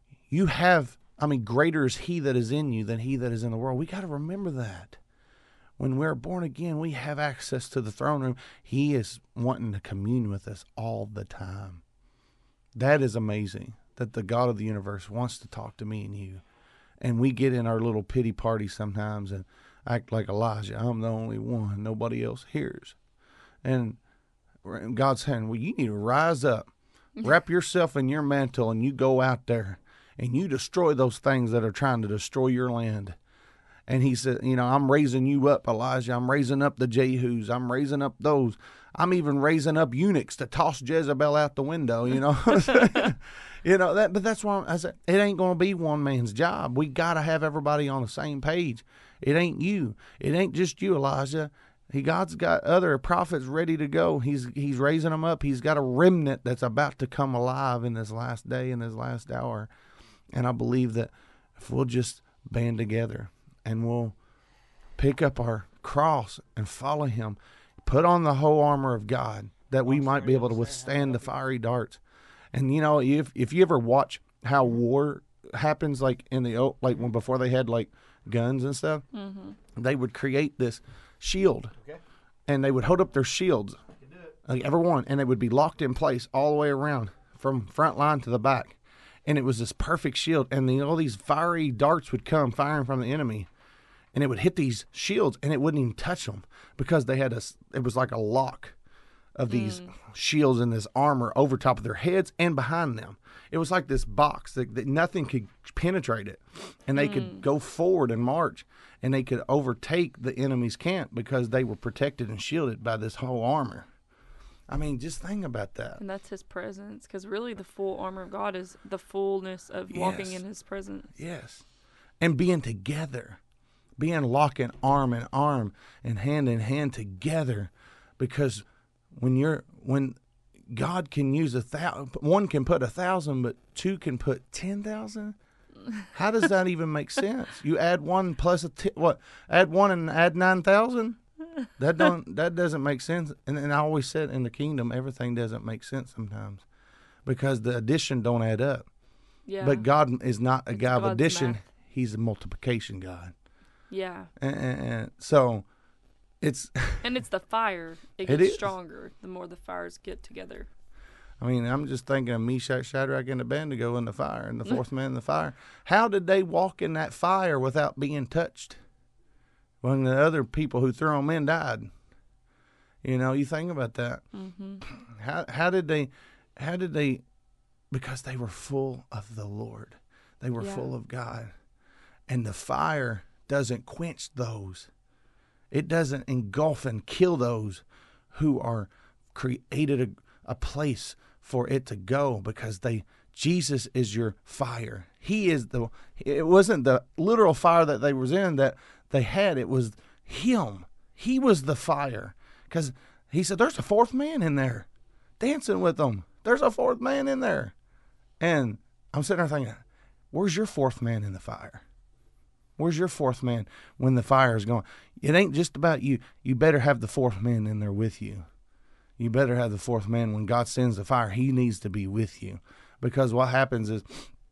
Greater is He that is in you than he that is in the world. We got to remember that. When we're born again, we have access to the throne room. He is wanting to commune with us all the time. That is amazing, that the God of the universe wants to talk to me and you. And we get in our little pity party sometimes and act like Elijah. I'm the only one. Nobody else hears. And God's saying, well, you need to rise up. Wrap yourself in your mantle and you go out there and you destroy those things that are trying to destroy your land. And he said, I'm raising you up, Elijah. I'm raising up the Jehus. I'm raising up those. I'm even raising up eunuchs to toss Jezebel out the window, But that's why I said, it ain't going to be one man's job. We got to have everybody on the same page. It ain't you. It ain't just you, Elijah. God's got other prophets ready to go. He's raising them up. He's got a remnant that's about to come alive in this last day, in this last hour. And I believe that if we'll just band together and we'll pick up our cross and follow him, put on the whole armor of God, that we might be able to withstand the fiery darts. And if you ever watch how war happens, like when before they had like guns and stuff, they would create this shield, and they would hold up their shields, like everyone, and they would be locked in place all the way around from front line to the back, and it was this perfect shield. And all these fiery darts would come firing from the enemy, and it would hit these shields, and it wouldn't even touch them because they had it was like a lock of these shields and this armor over top of their heads and behind them. It was like this box that nothing could penetrate it, and they could go forward and march, and they could overtake the enemy's camp because they were protected and shielded by this whole armor. I mean, just think about that. And that's his presence, because really the full armor of God is the fullness of walking in his presence. Yes. And being together, being locking arm in arm and in hand together, because when God can use 1,000, one can put 1,000, but two can put 10,000. How does that even make sense? You add one plus add one and add 9,000. That doesn't make sense. And I always said in the kingdom, everything doesn't make sense sometimes because the addition don't add up. Yeah. But God is not a God of addition. Math. He's a multiplication God. Yeah. And so. And it's the fire. It gets stronger the more the fires get together. I mean, I'm just thinking of Meshach, Shadrach, and Abednego in the fire, and the fourth man in the fire. How did they walk in that fire without being touched when the other people who threw them in died? You think about that. Mm-hmm. How did they? Because they were full of the Lord. They were full of God, and the fire doesn't quench those. It doesn't engulf and kill those who are created a place for it to go, because Jesus is your fire. He is it wasn't the literal fire that they was in that they had. It was him. He was the fire, because he said, there's a fourth man in there dancing with them. There's a fourth man in there. And I'm sitting there thinking, where's your fourth man in the fire? Where's your fourth man when the fire is going? It ain't just about you. You better have the fourth man in there with you. You better have the fourth man. When God sends the fire, he needs to be with you. Because what happens is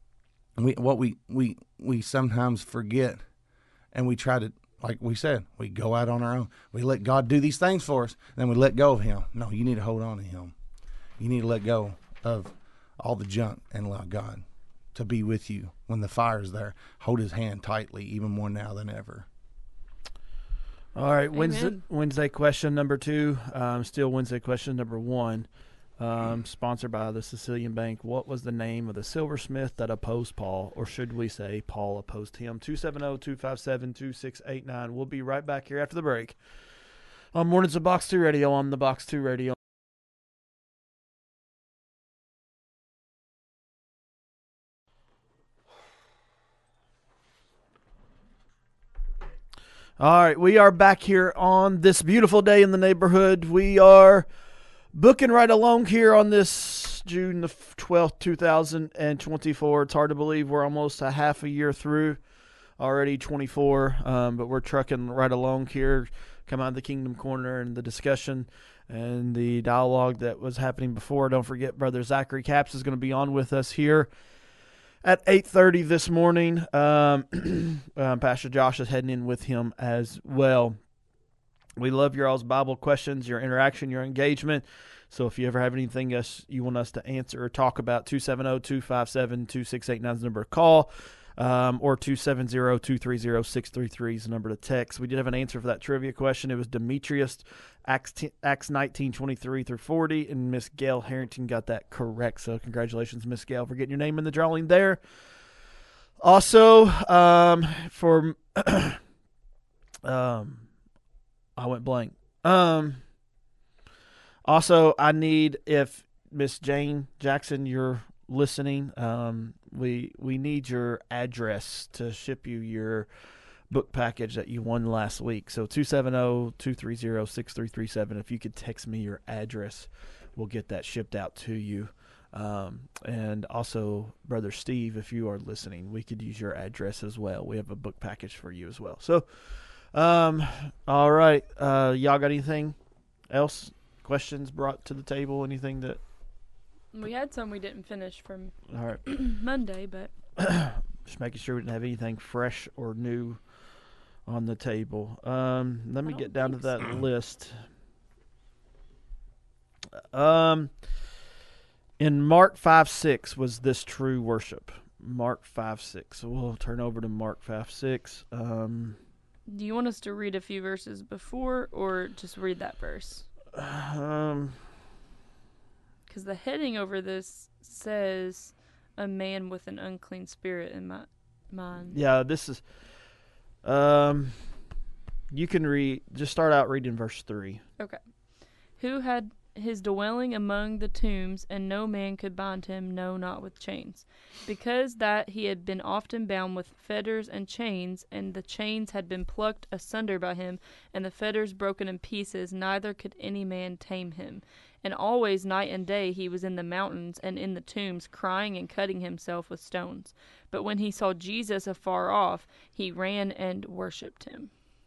we sometimes forget, and we try to, like we said, we go out on our own. We let God do these things for us, then we let go of him. No, you need to hold on to him. You need to let go of all the junk and allow God to be with you when the fire's there. Hold his hand tightly, even more now than ever. All right, Wednesday question number 2. Still Wednesday question number 1. Sponsored by the Sicilian Bank. What was the name of the silversmith that opposed Paul, or should we say Paul opposed him? 270-257-2689. We'll be right back here after the break on Mornings of Box 2 Radio on the Box 2 Radio. All right, we are back here on this beautiful day in the neighborhood. We are booking right along here on this June the 12th, 2024. It's hard to believe we're almost a half a year through, already 24, but we're trucking right along here. Come out of the Kingdom Corner and the discussion and the dialogue that was happening before. Don't forget, Brother Zachary Capps is going to be on with us here at 8:30 this morning. Pastor Josh is heading in with him as well. We love your all's Bible questions, your interaction, your engagement. So if you ever have anything you want us to answer or talk about, 270-257-2689 is the number to call, or 270-230-633 is the number to text. We did have an answer for that trivia question. It was Demetrius, Acts 19:23 through 40, and Miss Gail Harrington got that correct. So congratulations, Miss Gail, for getting your name in the drawing there. Also, for I went blank. Also, I need, if Miss Jane Jackson, you're listening, we need your address to ship you your book package that you won last week. So 270-230-6337. If you could text me your address, we'll get that shipped out to you. And also, Brother Steve, if you are listening, we could use your address as well. We have a book package for you as well. So, all right. Y'all got anything else? Questions brought to the table? Anything that... We had some we didn't finish from All right. Monday, but Just making sure we didn't have anything fresh or new on the table. Let me don't get down to think that so. list. In Mark 5:6 was this true worship. Mark 5:6. So we'll turn over to Mark 5:6. do you want us to read a few verses before or just read that verse? Because the heading over this says a man with an unclean spirit in my mind. Yeah, this is... you can read... Just start out reading verse 3. Who had his dwelling among the tombs, and no man could bind him, no, not with chains. Because that he had been often bound with fetters and chains, and the chains had been plucked asunder by him, and the fetters broken in pieces, neither could any man tame him. And always night and day he was in the mountains and in the tombs, crying and cutting himself with stones. But when he saw Jesus afar off, he ran and worshipped him.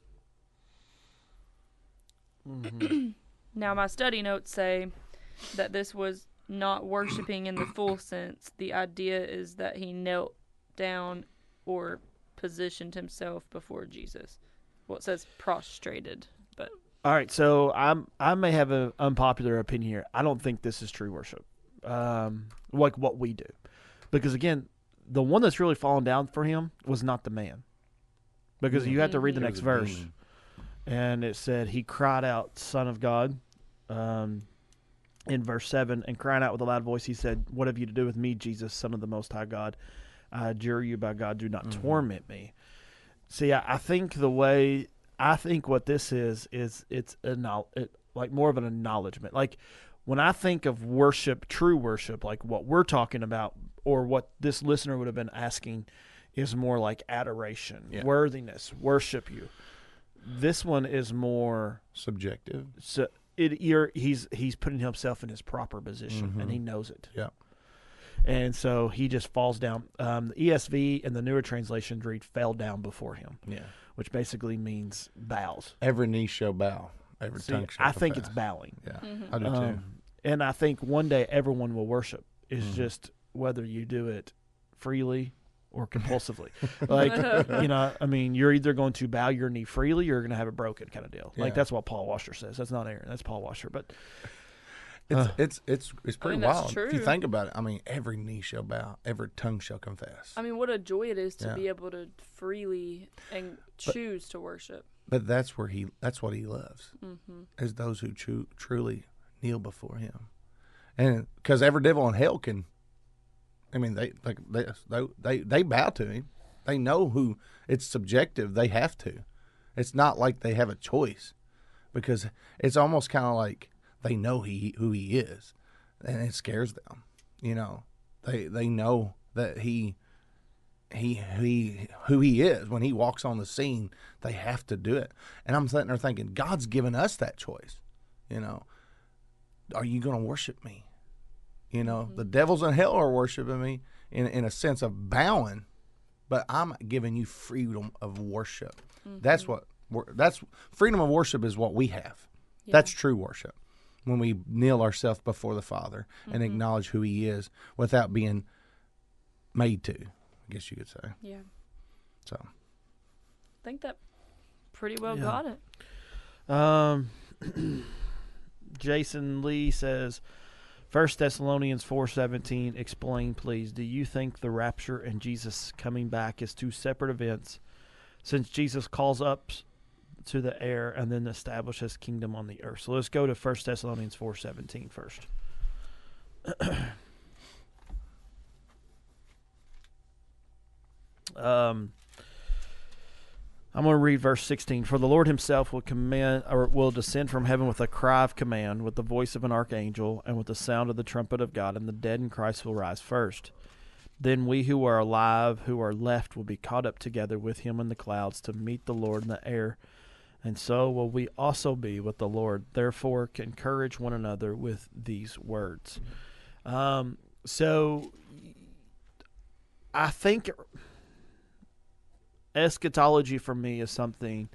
Mm-hmm. Now, my study notes say that this was not worshiping in the full sense. The idea is that he knelt down or positioned himself before Jesus. Well, it says prostrated, but... All right, so I may have an unpopular opinion here. I don't think this is true worship, like what we do. Because, again, the one that's really fallen down for him was not the man. Because you have to read the It next was a verse. demon. And it said, he cried out, Son of God. In verse 7, and crying out with a loud voice, he said, what have you to do with me, Jesus, Son of the Most High God? I adjure you by God, do not torment me. See, I think what this is it's like more of an acknowledgement. Like when I think of worship, true worship, like what we're talking about, or what this listener would have been asking, is more like adoration, worthiness, worship you. This one is more Subjective. so. He's putting himself in his proper position, and he knows it. Yeah. And so he just falls down. The ESV and the newer translations read "fell down before him," Yeah. which basically means bows. Every knee shall bow. Every See, tongue shall I think it's confess. bowing. Yeah, I do too. And I think one day everyone will worship. It's just whether you do it freely or compulsively. Like, I mean, you're either going to bow your knee freely or you're going to have it broken kind of deal. Like, Yeah. that's what Paul Washer says. That's not Aaron. That's Paul Washer. But It's pretty that's wild. If you true. think about it, I mean, every knee shall bow, every tongue shall confess. I mean, what a joy it is to Yeah. be able to freely and choose to worship. But that's what he loves, is those who truly kneel before him, and because every devil in hell can. I mean, they bow to him. They know who. It's subjective. They have to. It's not like they have a choice, because it's almost kind of like they know who he is, and it scares them. They know that who he is. When he walks on the scene, they have to do it. And I'm sitting there thinking, God's given us that choice. Are you going to worship me? The devils in hell are worshiping me in a sense of bowing, but I'm giving you freedom of worship. That's freedom of worship is what we have. Yeah. That's true worship. When we kneel ourselves before the Father and acknowledge who he is without being made to, I guess you could say. Yeah. So I think that pretty well got it. Jason Lee says, 1 Thessalonians 4:17, explain please. Do you think the rapture and Jesus coming back is two separate events, since Jesus calls up to the air and then establishes kingdom on the earth? So let's go to 1 Thessalonians 4:17 first. I'm going to read verse 16. For the Lord himself will descend from heaven with a cry of command, with the voice of an archangel, and with the sound of the trumpet of God, and the dead in Christ will rise first. Then we who are alive, who are left, will be caught up together with him in the clouds to meet the Lord in the air. And so will we also be with the Lord. Therefore, encourage one another with these words. So I think eschatology for me is something.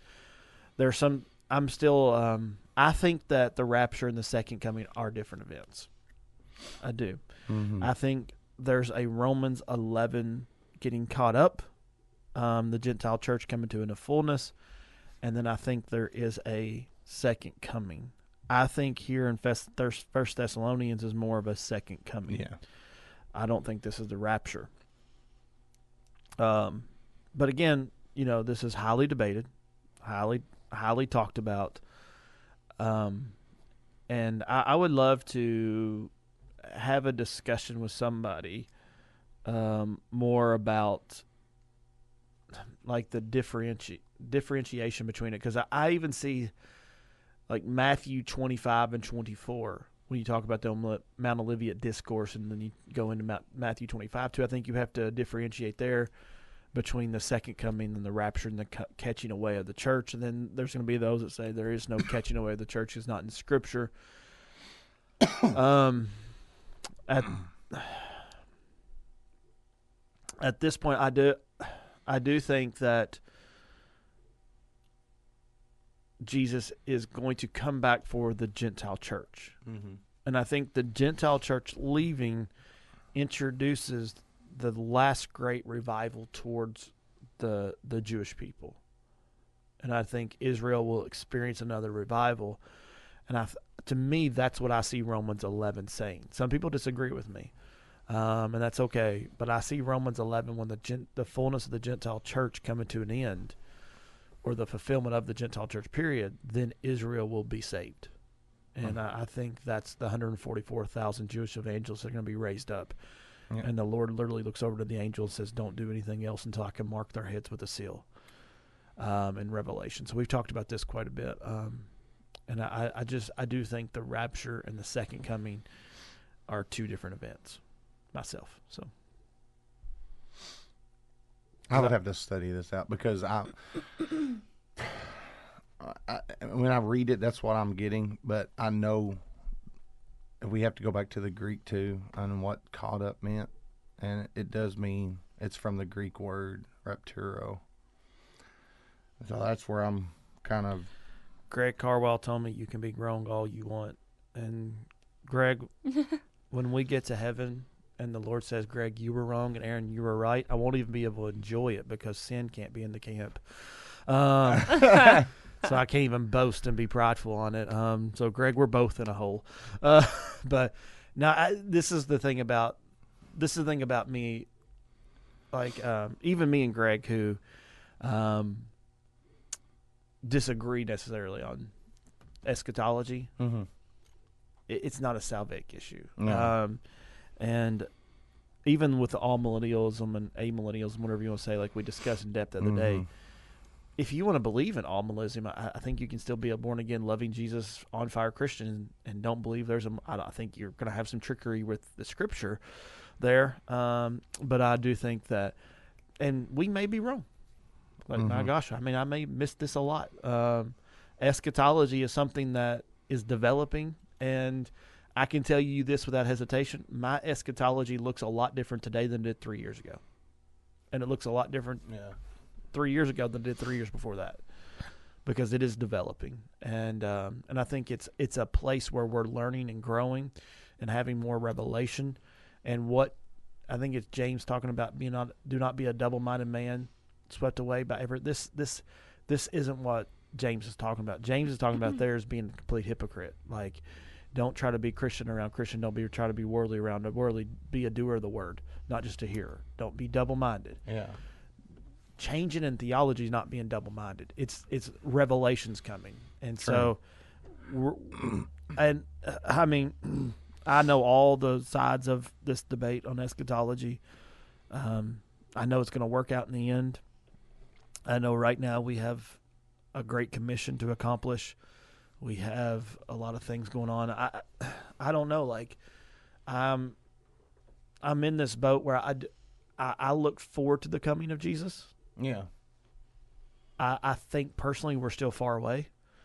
I think that the rapture and the second coming are different events. I do. Mm-hmm. I think there's a Romans 11 getting caught up, the Gentile church coming to into fullness, and then I think there is a second coming. I think here in First Thessalonians is more of a second coming. Yeah. I don't think this is the rapture. But again, this is highly debated, highly talked about, and I would love to have a discussion with somebody more about like the differentiation between it, because I even see like Matthew 25 and 24 when you talk about the Mount Olivet discourse, and then you go into Matthew 25 too. I think you have to differentiate there between the second coming and the rapture and the catching away of the church. And then there's going to be those that say there is no catching away of the church. It's not in Scripture. At this point, I do think that Jesus is going to come back for the Gentile church. Mm-hmm. And I think the Gentile church leaving introduces the last great revival towards the Jewish people. And I think Israel will experience another revival. And to me, that's what I see Romans 11 saying. Some people disagree with me, and that's okay. But I see Romans 11 when the fullness of the Gentile church coming to an end, or the fulfillment of the Gentile church period, then Israel will be saved. And I think that's the 144,000 Jewish evangelists that are going to be raised up. Yeah. And the Lord literally looks over to the angel and says, don't do anything else until I can mark their heads with a seal, in Revelation. So we've talked about this quite a bit. And I do think the rapture and the second coming are two different events myself. So I would have to study this out, because when I read it, that's what I'm getting. But I know we have to go back to the Greek too, and what caught up meant. And it does mean, it's from the Greek word rapturo. So that's where I'm kind of. Greg Carwell told me you can be wrong all you want. And Greg, when we get to heaven and the Lord says, Greg, you were wrong, and Aaron, you were right, I won't even be able to enjoy it because sin can't be in the camp. So I can't even boast and be prideful on it. So Greg, we're both in a hole. But now this is the thing about me, like even me and Greg, who disagree necessarily on eschatology. Mm-hmm. It's not a salvific issue. No. And even with the all-millennialism and amillennialism, whatever you want to say, like we discussed in depth the other day, if you want to believe in all-millennialism, I think you can still be a born-again, loving Jesus, on-fire Christian and don't believe I think you're going to have some trickery with the Scripture there. But I do think that, and we may be wrong. Like, my gosh, I may miss this a lot. Eschatology is something that is developing, and I can tell you this without hesitation. My eschatology looks a lot different today than it did 3 years ago. And it looks a lot different 3 years ago than it did 3 years before that, because it is developing. And I think it's a place where we're learning and growing and having more revelation. And what I think it's James talking about, do not be a double-minded man, swept away by this isn't what James is talking about. James is talking about there as being a complete hypocrite. Like, don't try to be Christian around Christian. Don't try to be worldly around worldly. Be a doer of the word, not just a hearer. Don't be double-minded. Yeah. Changing in theology is not being double-minded. It's revelations coming. And so, I know all the sides of this debate on eschatology. I know it's going to work out in the end. I know right now we have a great commission to accomplish. We have a lot of things going on. I don't know. Like, I'm in this boat where I look forward to the coming of Jesus. Yeah. I think personally we're still far away.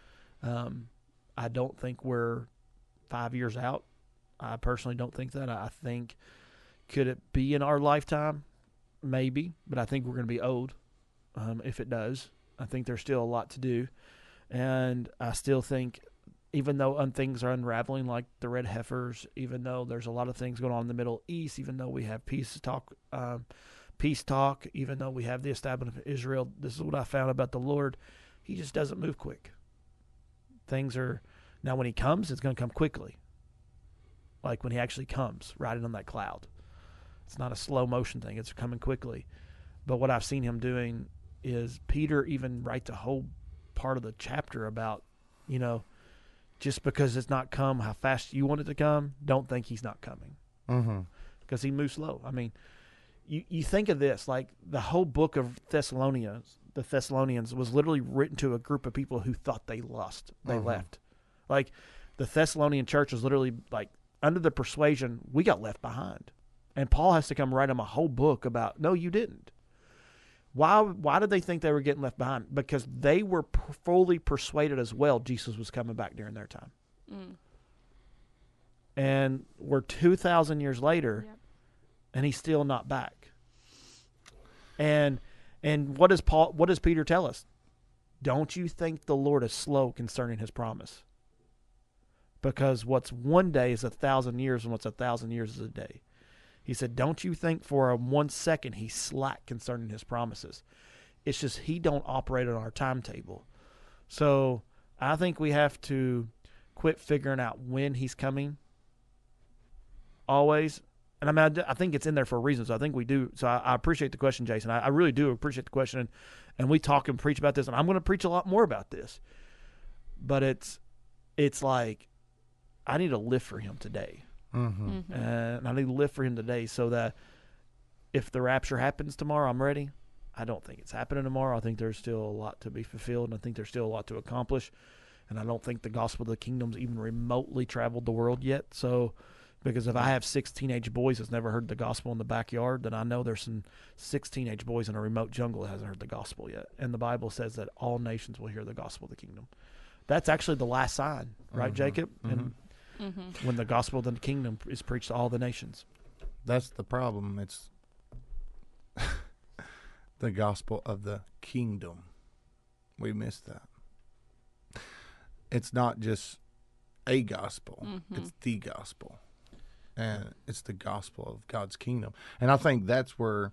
I don't think we're 5 years out. I personally don't think that. I think, could it be in our lifetime? Maybe, but I think we're going to be old if it does. I think there's still a lot to do. And I still think, even though things are unraveling like the red heifers, even though there's a lot of things going on in the Middle East, even though we have peace talk, even though we have the establishment of Israel, this is what I found about the Lord. He just doesn't move quick. Things are, now when he comes, it's going to come quickly. Like when he actually comes, riding on that cloud. It's not a slow motion thing. It's coming quickly. But what I've seen him doing is, Peter even writes a whole part of the chapter about, just because it's not come how fast you want it to come, don't think he's not coming. Mm-hmm. Because he moves slow. I mean, you think of this, like the whole book of the Thessalonians was literally written to a group of people who thought they lost. They left. Like the Thessalonian church was literally like under the persuasion, we got left behind. And Paul has to come write them a whole book about, no, you didn't. Why did they think they were getting left behind? Because they were fully persuaded as well Jesus was coming back during their time. Mm. And we're 2,000 years later, and he's still not back. And what does Peter tell us? Don't you think the Lord is slow concerning his promise? Because what's one day is 1,000 years, and what's 1,000 years is a day. He said, don't you think for 1 second he's slack concerning his promises. It's just he don't operate on our timetable. So I think we have to quit figuring out when he's coming always. And I mean, I think it's in there for a reason. So I think we do. So I appreciate the question, Jason. I really do appreciate the question. And we talk and preach about this. And I'm going to preach a lot more about this. But it's like, I need to live for him today. Mm-hmm. Mm-hmm. And I need to live for him today so that if the rapture happens tomorrow, I'm ready. I don't think it's happening tomorrow. I think there's still a lot to be fulfilled, and I think there's still a lot to accomplish. And I don't think the gospel of the kingdom's even remotely traveled the world yet. So, because if I have 6 teenage boys that's never heard the gospel in the backyard, then I know there's some 6 teenage boys in a remote jungle that hasn't heard the gospel yet. And the Bible says that all nations will hear the gospel of the kingdom. That's actually the last sign, right, Jacob? And when the gospel of the kingdom is preached to all the nations. That's the problem. It's the gospel of the kingdom. We missed that. It's not just a gospel. It's the gospel. And it's the gospel of God's kingdom. And I think that's where,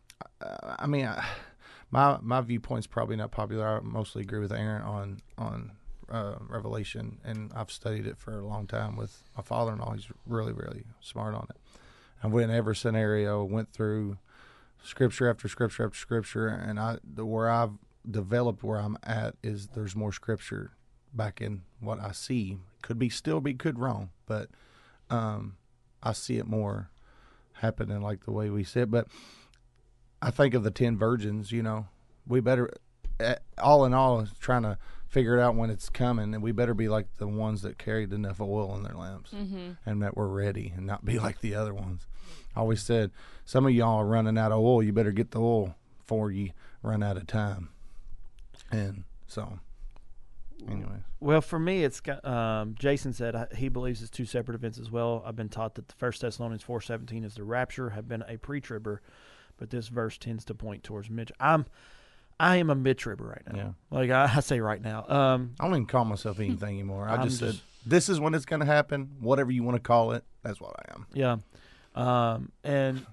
my viewpoint's probably not popular. I mostly agree with Aaron on Revelation, and I've studied it for a long time with my father-in-law. He's really, really smart on it. I went in every scenario, went through scripture after scripture after scripture, and where I've developed where I'm at is there's more scripture back in what I see. Could wrong, but I see it more happening like the way we see it. But I think of the 10 virgins, we better, all in all, trying to figure it out when it's coming, and we better be like the ones that carried enough oil in their lamps and that we're ready, and not be like the other ones. I always said, some of y'all are running out of oil. You better get the oil before you run out of time. And so, anyways. Well, for me, it's Jason said he believes it's 2 separate events as well. I've been taught that the 1 Thessalonians 4:17 is the rapture, have been a pre-tribber, but this verse tends to point towards mid. I am a mid-tribber right now. Yeah. Like I say right now. I don't even call myself anything anymore. I just said, this is when it's going to happen. Whatever you want to call it, that's what I am. Yeah. And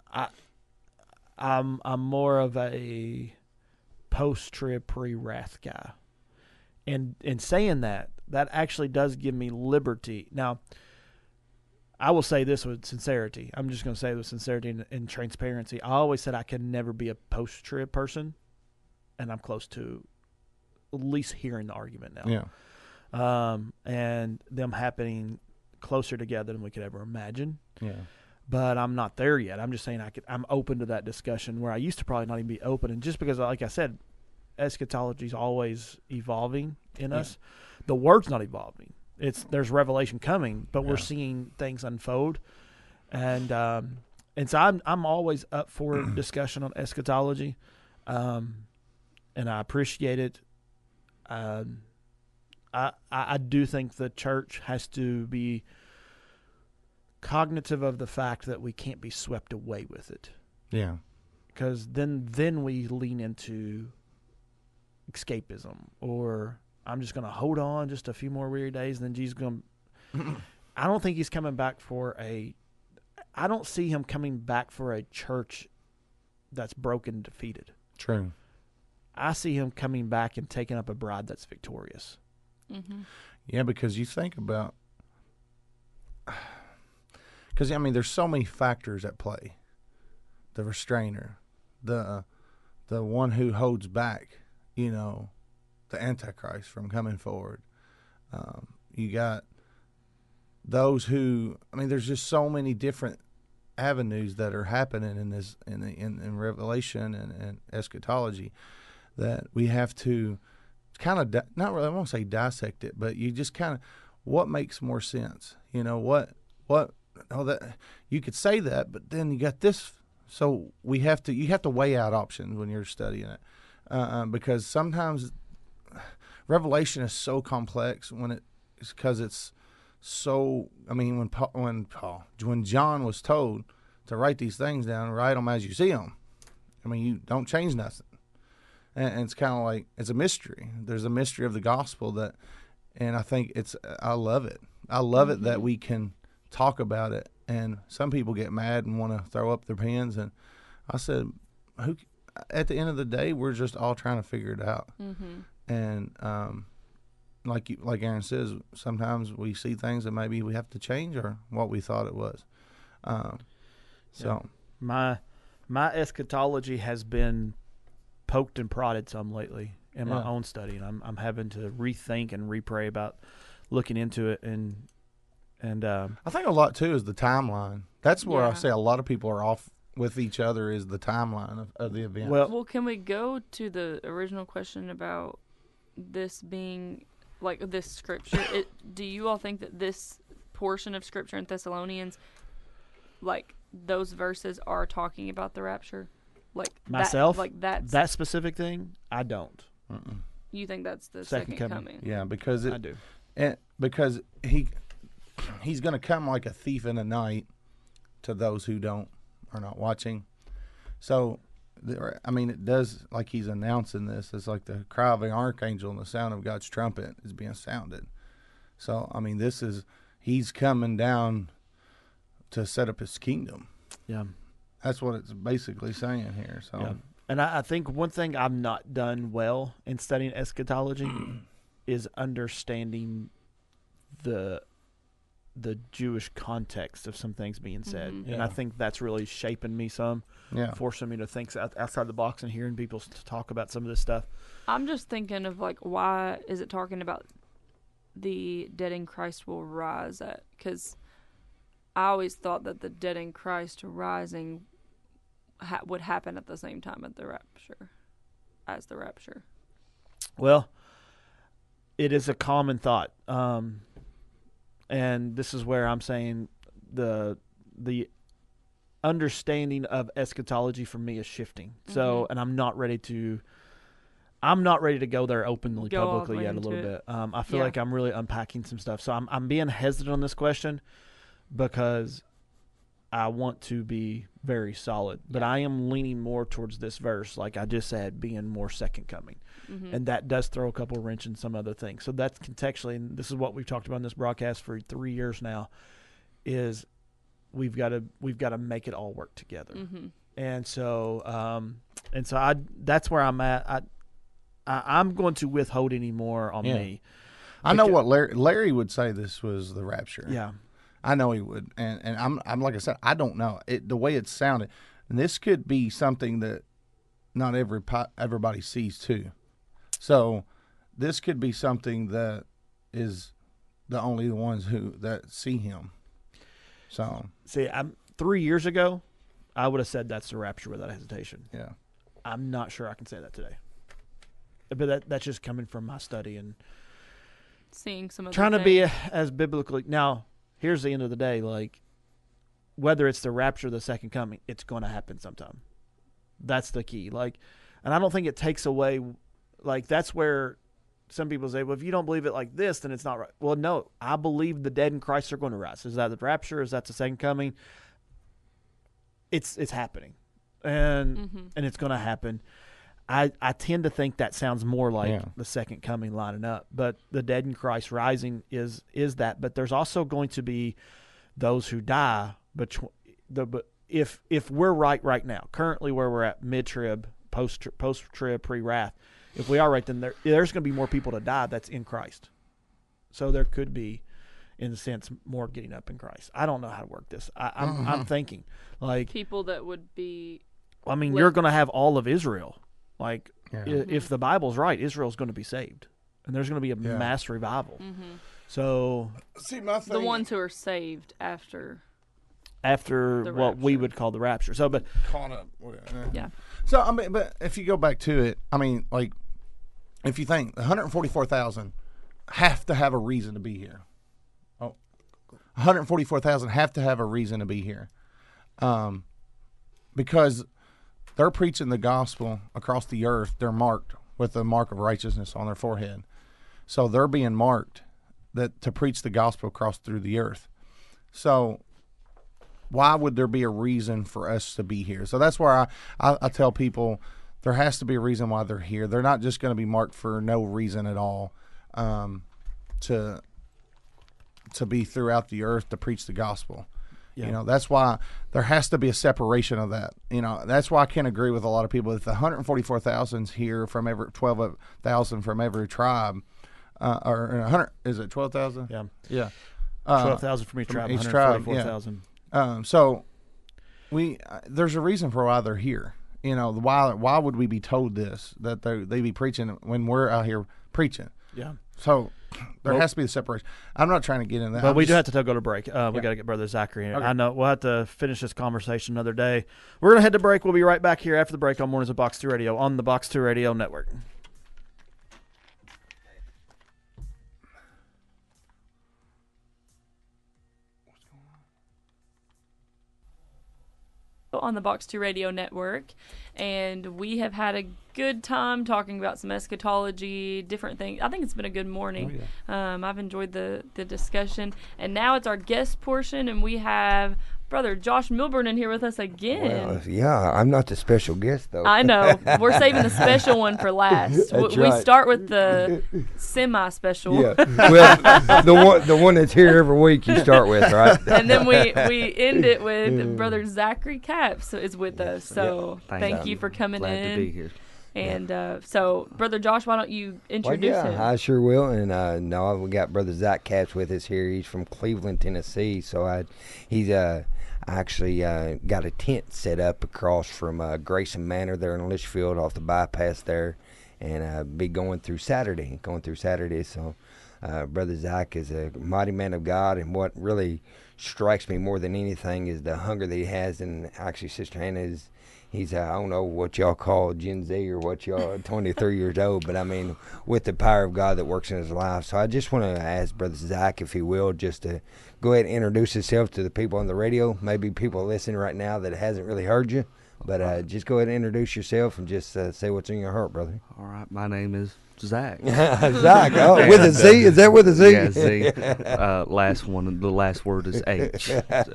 I'm more of a post-trib, pre-wrath guy. And in saying that actually does give me liberty. Now, I will say this with sincerity. I'm just going to say it with sincerity and transparency. I always said I can never be a post-trib person, and I'm close to at least hearing the argument now. Yeah. And them happening closer together than we could ever imagine. Yeah. But I'm not there yet. I'm just saying I'm open to that discussion where I used to probably not even be open. And just because, like I said, eschatology is always evolving in us. The word's not evolving. There's revelation coming, but we're seeing things unfold, and so I'm always up for discussion on eschatology, and I appreciate it. I do think the church has to be cognitive of the fact that we can't be swept away with it. Yeah. Because then we lean into escapism, or I'm just going to hold on just a few more weary days, and then Jesus going to... I don't think he's coming back I don't see him coming back for a church that's broken and defeated. True. I see him coming back and taking up a bride that's victorious. Mm-hmm. Yeah, because you think about... Because, I mean, there's so many factors at play. The restrainer, the one who holds back, the Antichrist from coming forward. You got those who, I mean, there's just so many different avenues that are happening in this, in Revelation and eschatology, that we have to kind of, not really, I won't say dissect it, but you just kind of, what makes more sense? That you could say that, but then you got this. So you have to weigh out options when you're studying it, because sometimes Revelation is so complex because it's so. I mean, when John was told to write these things down, write them as you see them. I mean, you don't change nothing, and it's kind of like it's a mystery. There's a mystery of the gospel and I think I love it. I love it that we can talk about it, and some people get mad and want to throw up their pens, and I said, at the end of the day, we're just all trying to figure it out. And like Aaron says, sometimes we see things that maybe we have to change or what we thought it was. My eschatology has been poked and prodded some lately in my own study, and I'm having to rethink and repray about looking into it, and I think a lot too is the timeline. That's where I say a lot of people are off with each other, is the timeline of the event. Well, can we go to the original question about this being like this scripture? Do you all think that this portion of scripture in Thessalonians, like those verses, are talking about the rapture? Like myself, that specific thing, I don't. You think that's the second coming? Yeah, because I do, and because he's going to come like a thief in the night to those who are not watching. So, I mean, it does, like he's announcing this. It's like the cry of an archangel and the sound of God's trumpet is being sounded. So, I mean, he's coming down to set up his kingdom. Yeah. That's what it's basically saying here. So, yeah. And I think one thing I've not done well in studying eschatology is understanding the Jewish context of some things being said. And I think that's really shaping me some, forcing me to think outside the box and hearing people talk about some of this stuff. I'm just thinking of, like, why is it talking about the dead in Christ will rise at? Because I always thought that the dead in Christ rising would happen at the same time as the rapture. Well, it is a common thought. And this is where I'm saying the understanding of eschatology for me is shifting. So, and I'm not ready to go there openly, publicly yet a little bit. I feel like I'm really unpacking some stuff. So I'm being hesitant on this question because I want to be very solid. But I am leaning more towards this verse, like I just said, being more second coming. And that does throw a couple wrench in some other things. So that's contextually, and this is what we've talked about in this broadcast for 3 years now, is we've got to make it all work together. And so that's where I'm at. I'm going to withhold any more on me. I know what Larry would say. This was the rapture. Yeah, I know he would, and I'm like I said, I don't know the way it sounded. And this could be something that not everybody sees too. So this could be something that is the only ones that see him. So see, 3 years ago, I would have said that's the rapture without hesitation. Yeah, I'm not sure I can say that today. but that's just coming from my study and Seeing some of trying the to be things. as biblically. Now, here's the end of the day. Like, whether it's the rapture or the second coming, it's going to happen sometime. That's the key. Like, and I don't think it takes away. Like, that's where some people say, well, if you don't believe it like this, then it's not right. Well, no, I believe the dead in Christ are going to rise. Is that the rapture? Is that the second coming? It's happening, and it's going to happen. I tend to think that sounds more like the second coming lining up, but the dead in Christ rising is that. But there's also going to be those who die. But if we're right now, currently where we're at, mid trib, post trib, pre wrath, if we are right, then there's going to be more people to die that's in Christ. So there could be, in a sense, more getting up in Christ. I don't know how to work this. I'm thinking like People that would be. I mean, you're going to have all of Israel. Like, Yeah. if the Bible's right, Israel's going to be saved, and there's going to be a mass revival. So, See, my thing. The ones who are saved after. after what we rapture. would call the rapture. So, but caught up. Yeah. So I mean, but if you go back to it, I mean, like, if you think 144,000 have to have a reason to be here. Oh, 144,000 have to have a reason to be here, because they're preaching the gospel across the earth. They're marked with the mark of righteousness on their forehead, so they're being marked that to preach the gospel across through the earth. So why would there be a reason for us to be here? So that's where I tell people there has to be a reason why they're here. They're not just going to be marked for no reason at all, to be throughout the earth to preach the gospel. Yeah. You know, that's why there has to be a separation of that. You know, that's why I can't agree with a lot of people. If the 144,000's here from every 12,000 from every tribe, or 100, is it 12,000? yeah, Yeah. 12,000 from each tribe, each tribe, 144,000. So there's a reason for why they're here. You know, why would we be told this, that they be preaching when we're out here preaching? Yeah. So there has to be a separation. I'm not trying to get in that. But we do have to go to break. We got to get Brother Zachary in. Okay. I know we'll have to finish this conversation another day. We're going to head to break. We'll be right back here after the break on Mornings of Box 2 Radio on the Box 2 Radio Network. On the Box 2 Radio Network, and we have had a good time talking about some eschatology, different things. I think it's been a good morning. I've enjoyed the discussion, and now it's our guest portion, and we have Brother Josh Milburn in here with us again. Well, yeah, I'm not the special guest though. I know. We're saving the special one for last. That's We right. start with the semi-special. Yeah, well, the one that's here every week you start with, right? And then we end it with Brother Zachary Capps is with us. So thank you for coming Glad in. to be here. And so, Brother Josh, why don't you Well, introduce yeah, him? I sure will. And no, we got Brother Zach Capps with us here. He's from Cleveland, Tennessee. So he's actually got a tent set up across from Grayson Manor there in Litchfield off the bypass there, and be going through Saturday. So Brother Zach is a mighty man of God, and what really strikes me more than anything is the hunger that he has. And actually, Sister Hannah is. He's, I don't know what y'all call Gen Z or what y'all 23 years old, but I mean, with the power of God that works in his life. So I just want to ask Brother Zach, if he will, just to go ahead and introduce himself to the people on the radio, maybe people listening right now that hasn't really heard you, but just go ahead and introduce yourself and just say what's in your heart, brother. All right, my name is Zach. Zach, with a Z? Is that with a Z? Yeah, Z. The last word is H.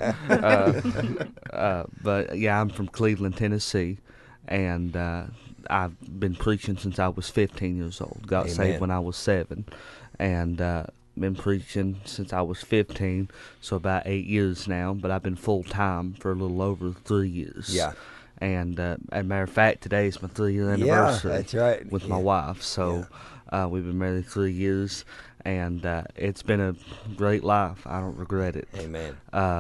But yeah, I'm from Cleveland, Tennessee, and I've been preaching since I was 15 years old. Got Amen. saved when I was 7, and been preaching since I was 15, so about 8 years now. But I've been full time for a little over 3 years. Yeah. And as a matter of fact, today is my 3-year Yeah, anniversary. that's right. With my wife. So we've been married 3 years, and it's been a great life. I don't regret it. Amen.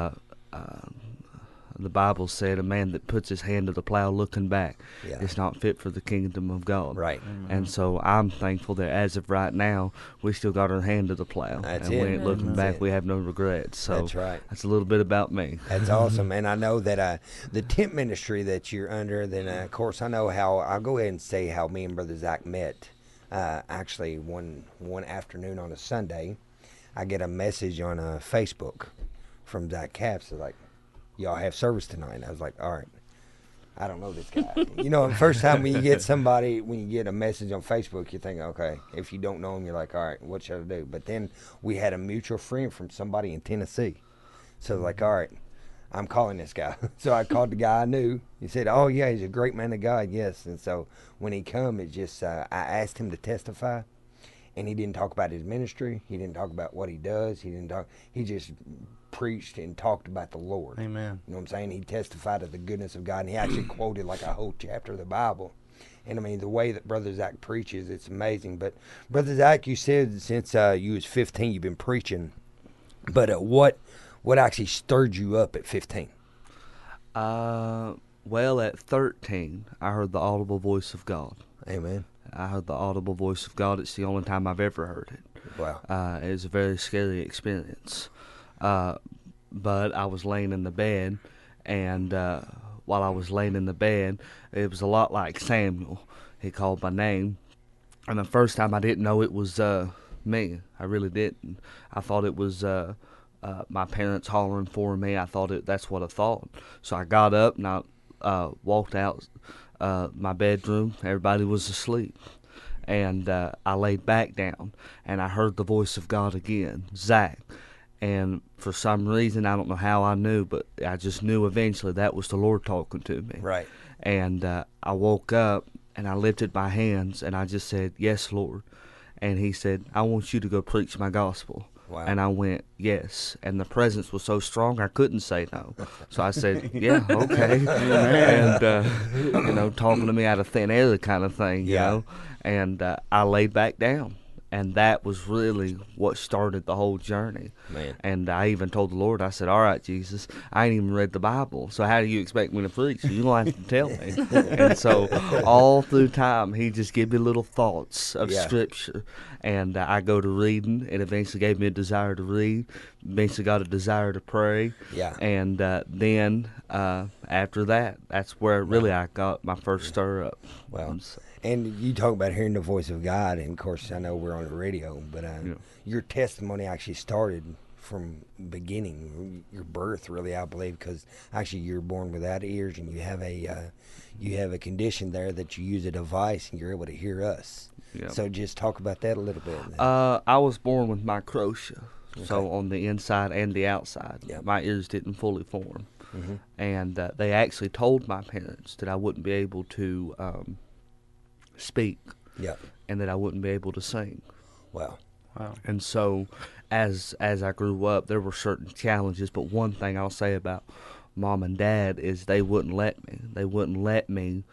The Bible said a man that puts his hand to the plow looking back Yeah. is not fit for the kingdom of God. Right. And so I'm thankful that as of right now, we still got our hand to the plow. That's and it. we ain't looking That's back. it. We have no regrets. So That's right. that's a little bit about me. That's awesome, and I know that the tent ministry that you're under, then of course I know how, I'll go ahead and say how me and Brother Zach met. Actually, one afternoon on a Sunday, I get a message on Facebook from Zach Capps. It's like, y'all have service tonight. And I was like, all right. I don't know this guy. You know, the first time when you get a message on Facebook, you think, okay, if you don't know him, you're like, all right, what should I do? But then we had a mutual friend from somebody in Tennessee. So like, all right, I'm calling this guy. So I called the guy I knew. He said, oh, yeah, he's a great man of God, yes. And so when he come, it just, I asked him to testify. And he didn't talk about his ministry. He didn't talk about what he does. He just preached and talked about the Lord. Amen. You know what I'm saying? He testified of the goodness of God, and he actually quoted like a whole chapter of the Bible. And I mean, the way that Brother Zach preaches, it's amazing. But Brother Zach, you said since you was 15, you've been preaching. But what actually stirred you up at 15? Well, at 13, I heard the audible voice of God. Amen. I heard the audible voice of God. It's the only time I've ever heard it. Wow. It was a very scary experience. But I was laying in the bed, and while I was laying in the bed, it was a lot like Samuel. He called my name, and the first time I didn't know it was me. I really didn't. I thought it was my parents hollering for me. That's what I thought. So I got up and I walked out my bedroom. Everybody was asleep. And I laid back down, and I heard the voice of God again, Zach. And for some reason, I don't know how I knew, but I just knew eventually that was the Lord talking to me. Right. And I woke up, and I lifted my hands, and I just said, yes, Lord. And he said, I want you to go preach my gospel. Wow. And I went, yes. And the presence was so strong, I couldn't say no. So I said, yeah, okay. And, talking to me out of thin air kind of thing, you know. And I laid back down. And that was really what started the whole journey. Man. And I even told the Lord, I said, all right, Jesus, I ain't even read the Bible, so how do you expect me to preach? You're going to have to tell me. And so all through time, he just gave me little thoughts of Scripture. And I go to reading. It eventually gave me a desire to read. Eventually got a desire to pray. Yeah. And then after that, that's where really I got my first stir up. Wow. And you talk about hearing the voice of God, and of course I know we're on the radio, but your testimony actually started from beginning, your birth, really, I believe, because actually you're born without ears, and you have a condition there that you use a device, and you're able to hear us. Yeah. So just talk about that a little bit. I was born with microtia, so on the inside and the outside, my ears didn't fully form, and they actually told my parents that I wouldn't be able to speak, and that I wouldn't be able to sing. Wow. And so as I grew up, there were certain challenges, but one thing I'll say about Mom and Dad is they wouldn't let me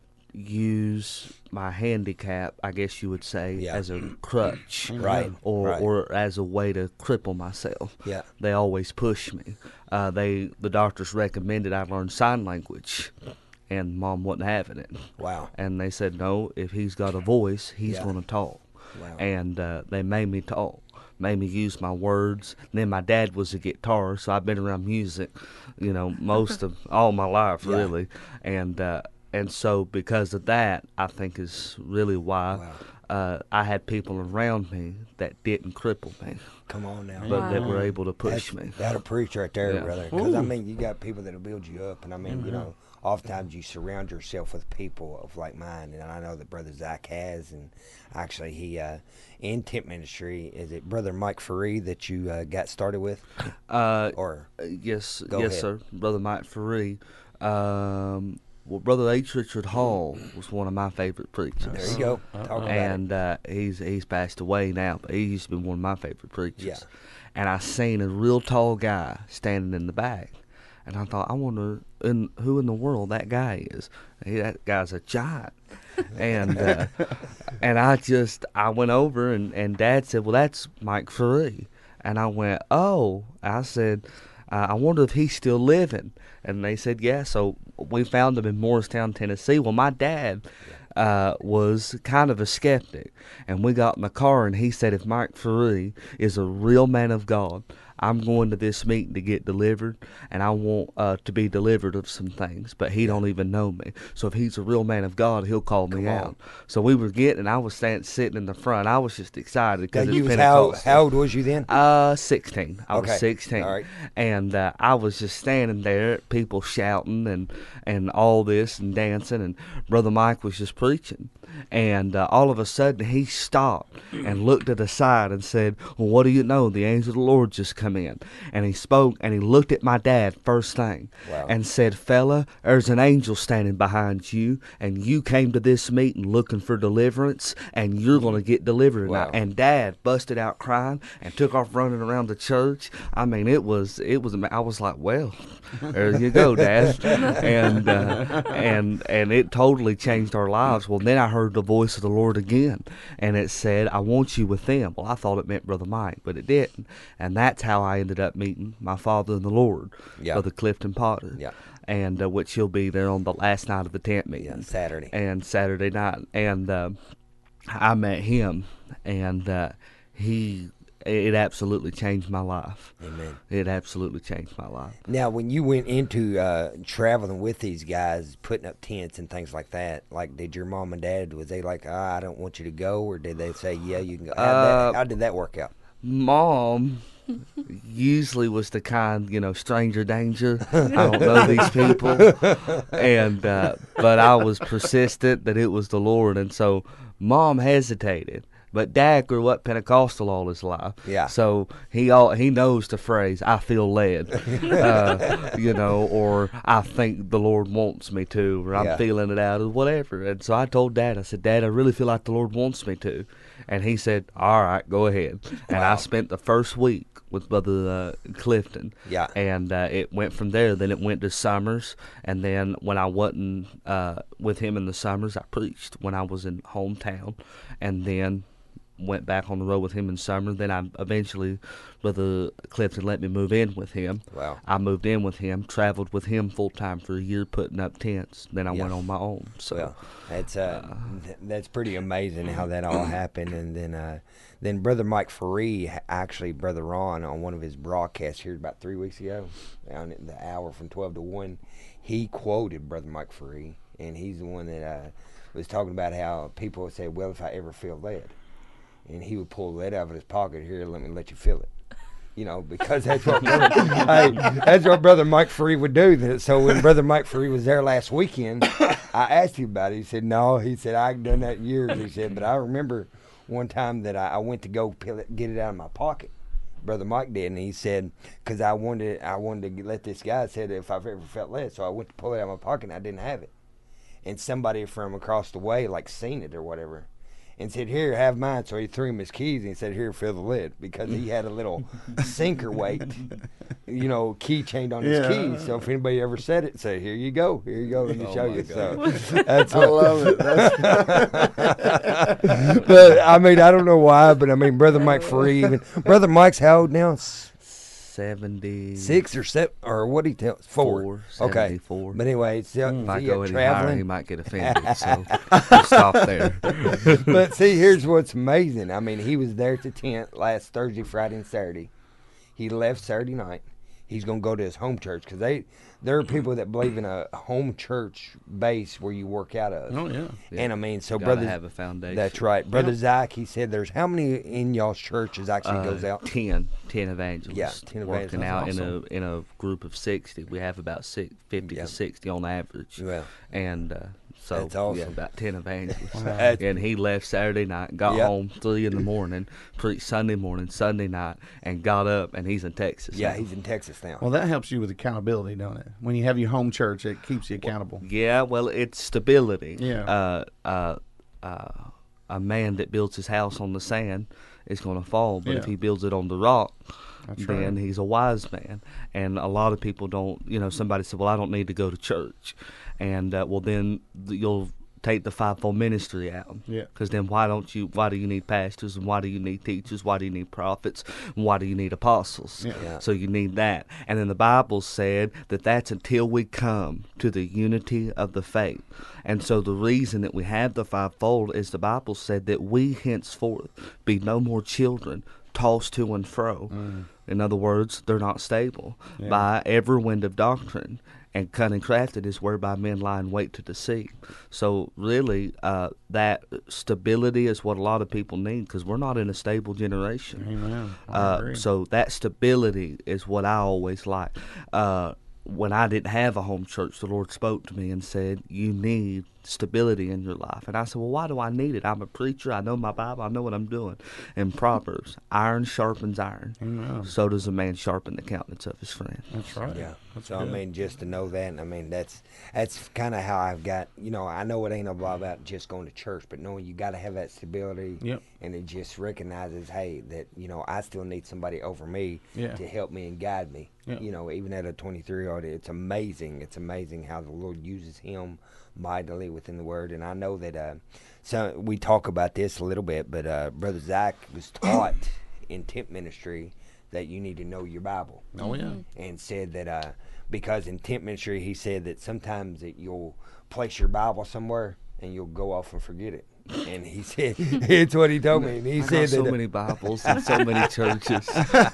use my handicap, I guess you would say, as a crutch, or as a way to cripple myself. They always pushed me. The doctors recommended I learn sign language, and Mom wasn't having it. Wow. And they said, no, if he's got a voice, he's going to talk. Wow. And they made me talk, made me use my words. And then my dad was a guitarist, so I've been around music, most of all my life, really. And so because of that, I think is really why I had people around me that didn't cripple me. Come on now. But that were able to push me. That'll preach right there, brother. Because, you got people that'll build you up. And, oftentimes you surround yourself with people of like mind. And I know that Brother Zach has. And actually, he, in tent ministry, is it Brother Mike Faree that you got started with? Yes, sir. Brother Mike Faree. Well, Brother H. Richard Hall was one of my favorite preachers. There you go. And he's passed away now, but he used to be one of my favorite preachers. Yeah. And I seen a real tall guy standing in the back, and I thought, I wonder who in the world that guy is. That guy's a giant. And and I went over, and Dad said, well, that's Mike Faree. And I went, oh. I said, I wonder if he's still living. And they said, yeah. So we found him in Morristown, Tennessee. Well, my dad was kind of a skeptic. And we got in the car, and he said, if Mike Faree is a real man of God, I'm going to this meeting to get delivered, and I want to be delivered of some things, but he don't even know me. So if he's a real man of God, he'll call me out. So we were and I was sitting in the front. I was just excited because it's Pentecostal. How old was you then? 16. I was 16. All right. And I was just standing there, people shouting and all this and dancing, and Brother Mike was just preaching. And all of a sudden he stopped and looked to the side and said, well, what do you know? The angel of the Lord just come in. And he spoke and he looked at my dad first thing and said, fella, there's an angel standing behind you, and you came to this meeting looking for deliverance, and you're going to get delivered tonight. And Dad busted out crying and took off running around the church. I mean, it was. I was like, well, there you go, Dad. And it totally changed our lives. Well, then I heard the voice of the Lord again, and it said, I want you with them. Well, I thought it meant Brother Mike, but it didn't. And that's how I ended up meeting my father in the Lord, Brother Clifton Potter. Yeah. And which he'll be there on the last night of the tent meeting. Saturday. And Saturday night. And I met him, and it absolutely changed my life. Amen. It absolutely changed my life. Now, when you went into traveling with these guys, putting up tents and things like that, like, did your mom and dad, was they like, I don't want you to go, or did they say, yeah, you can go? How did that work out? Mom usually was the kind, stranger danger. I don't know these people. And but I was persistent that it was the Lord, and so Mom hesitated. But Dad grew up Pentecostal all his life. Yeah. So he knows the phrase, I feel led, or I think the Lord wants me to, or I'm feeling it out, or whatever. And so I told Dad, I said, Dad, I really feel like the Lord wants me to. And he said, all right, go ahead. And I spent the first week with Brother Clifton. Yeah. And it went from there. Then it went to summers. And then when I wasn't with him in the summers, I preached when I was in hometown. And then went back on the road with him in summer. Then I eventually, Brother Clifton let me move in with him. Wow. I moved in with him, traveled with him full time for a year, putting up tents. Then I went on my own. So that's pretty amazing how that all happened. And then Brother Mike Faree, actually Brother Ron, on one of his broadcasts here about 3 weeks ago, on the hour from 12 to 1, he quoted Brother Mike Faree, and he's the one that was talking about how people would say, well, if I ever feel led. And he would pull lead out of his pocket. Here, let you feel it. Because that's what that's what Brother Mike Faree would do. So when Brother Mike Faree was there last weekend, I asked him about it. He said, no. He said, I've done that in years. He said, but I remember one time that I went to go get it out of my pocket. Brother Mike did, and he said, because I wanted to let this guy, said if I've ever felt led. So I went to pull it out of my pocket, and I didn't have it. And somebody from across the way, seen it or whatever, and said, here, have mine. So he threw him his keys, and he said, here, fill the lid, because he had a little sinker weight, key chained on his keys. So if anybody ever said it, say, here you go, let me show you. So that's what, I love it. But, I don't know why, but, Brother Mike Faree, even, Brother Mike's how old now? 76 or 7, or what he tells 4. Okay, 74. But anyway, if I go any traveling. higher, he might get offended. So we'll stop there. But see, here's what's amazing. He was there at the tent last Thursday, Friday, and Saturday. He left Saturday night. He's going to go to his home church, because there are people that believe in a home church base where you work out of. Oh, yeah. And so brother, have a foundation. That's right. Brother Zach, he said, there's how many in y'all's churches actually goes out? 10 evangelists. Yeah, 10 evangelists. Working out in a group of 60. We have about 50 to 60 on average. Well, and so that's awesome. About 10 evangelists. Wow. And he left Saturday night, got home 3 in the morning, preached Sunday morning, Sunday night, and got up, and he's in Texas. Yeah, he's in Texas now. Well, that helps you with accountability, don't it? When you have your home church, it keeps you accountable. Well, it's stability. Yeah. A man that builds his house on the sand is going to fall, but if he builds it on the rock, then he's a wise man. And a lot of people don't, somebody said, well, I don't need to go to church. And, then you'll take the fivefold ministry out. Yeah. Because then why do you need pastors, and why do you need teachers, why do you need prophets, and why do you need apostles? Yeah. So you need that. And then the Bible said that's until we come to the unity of the faith. And so the reason that we have the fivefold is the Bible said that we henceforth be no more children, tossed to and fro. In other words, they're not stable. Yeah. By every wind of doctrine and cunning crafted is whereby men lie in wait to deceive. So really, that stability is what a lot of people need, because we're not in a stable generation. Amen. I agree. So that stability is what I always like. When I didn't have a home church, the Lord spoke to me and said, you need stability in your life. And I said, well, why do I need it? I'm a preacher. I know my Bible. I know what I'm doing. In Proverbs, iron sharpens iron. Amen. So does a man sharpen the countenance of his friend. That's right. Yeah. That's So good. I mean, just to know that, I mean, that's kind of how I've got. I know it ain't about just going to church, but knowing you got to have that stability. Yep. And it just recognizes, hey, that I still need somebody over me Yeah. to help me and guide me. Yep. Even at a 23-year-old, it's amazing. It's amazing how the Lord uses him mightily within the Word. And I know that. So we talk about this a little bit, but Brother Zach was taught in tent ministry that you need to know your Bible. Oh yeah. And said that because in tent ministry, he said that sometimes that you'll place your Bible somewhere and you'll go off and forget it. And he said, it's what he told me. And he I said got so that. many Bibles and so many churches.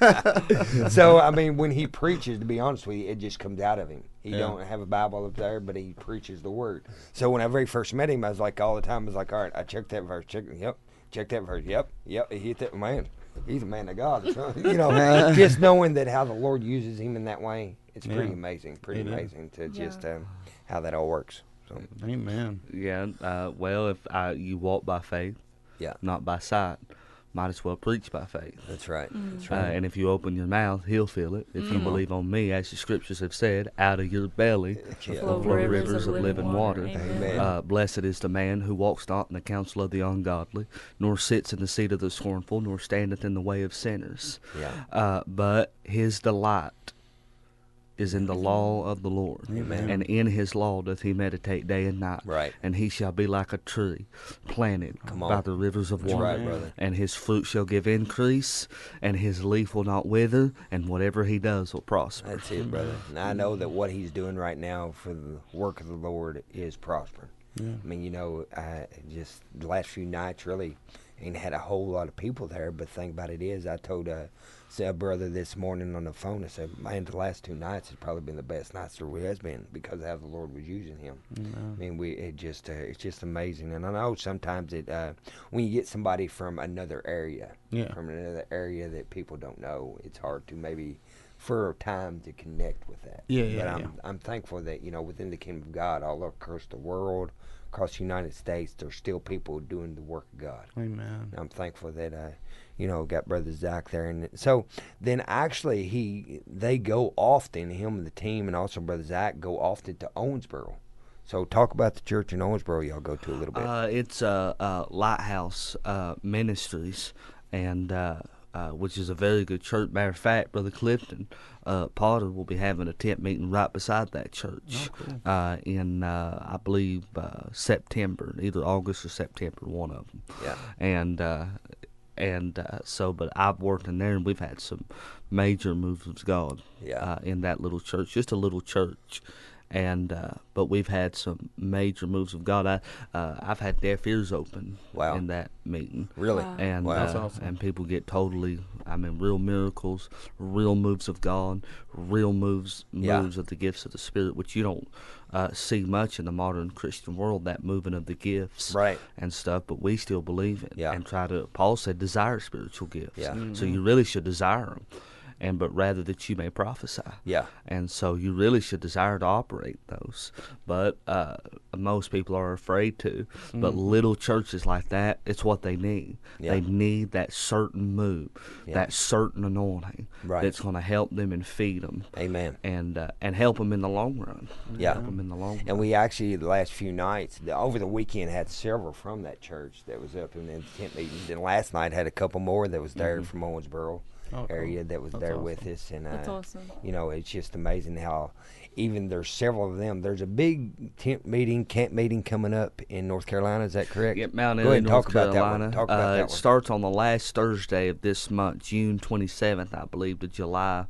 So, I mean, when he preaches, to be honest with you, it just comes out of him. He Yeah. don't have a Bible up there, but he preaches the Word. So when I very first met him, I was like, all the time, I was like, all right, I checked that verse, check that verse, yep, he hit that, man. He's a man of God. Just knowing that how the Lord uses him in that way, it's pretty Yeah. amazing. It is. To just Yeah. how that all works. So Amen. Yeah, well, if you walk by faith, yeah, not by sight, might as well preach by faith. that's right. That's Uh, right. and if you open your mouth, he'll fill it. If you believe on me, as the scriptures have said, out of your belly Yeah. will flow rivers of living water. Amen. Blessed is the man who walks not in the counsel of the ungodly, nor sits in the seat of the scornful, nor standeth in the way of sinners. Yeah. But his delight is in the law of the Lord. Amen. And in his law doth he meditate day and night. Right. And he shall be like a tree planted Come by on. the rivers of That's water. right, brother. And his fruit shall give increase, and his leaf will not wither, and whatever he does will prosper. That's it, brother. And I know that what he's doing right now for the work of the Lord is prospering. Yeah. I mean, I just the last few nights really ain't had a whole lot of people there, but the thing about it is I told a brother this morning on the phone, I said, man, the last 2 nights has probably been the best nights there has been because of how the Lord was using him. Amen. I mean, it's just amazing. And I know sometimes when you get somebody from another area, Yeah. from another area that people don't know, it's hard to maybe for a time to connect with that. Yeah, But yeah, I'm thankful that, within the kingdom of God, all across the world, across the United States, there's still people doing the work of God. Amen. I'm thankful that got Brother Zach there, and so then actually they go often, him and the team, and also Brother Zach go often to Owensboro. So talk about the church in Owensboro y'all go to a little bit. It's Lighthouse Ministries, and which is a very good church. Matter of fact, Brother Clifton Potter will be having a tent meeting right beside that church in, I believe, September, either August or September, one of them. Yeah. But I've worked in there, and we've had some major moves of God in that little church, just a little church. But we've had some major moves of God. I've had deaf ears open Wow. in that meeting. Really? Wow. And Wow. That's awesome. and people get real miracles, real moves of God, real moves Yeah. of the gifts of the Spirit, which you don't see much in the modern Christian world, that moving of the gifts Right. and stuff, but we still believe it Yeah. and try to. Paul said, desire spiritual gifts. Yeah. So you really should desire them, but rather that you may prophesy. Yeah. And so you really should desire to operate those. But most people are afraid to. But little churches like that, it's what they need. Yeah. They need that certain move, Yeah. that certain anointing Right. that's going to help them and feed them Amen. and help them in the long run. Yeah. Help them in the long run. And we actually, the last few nights, over the weekend, had several from that church that was up in the tent meetings. And last night had a couple more that was there from Owensboro Oh, cool. area that was That's there awesome. with us. And That's awesome. it's just amazing how even there's several of them. There's a big camp meeting coming up in North Carolina. Is that correct? Yep, Mount Go Airy, ahead and North talk about that one. Carolina. Talk about that it one. starts on the last Thursday of this month, June 27th, I believe, to July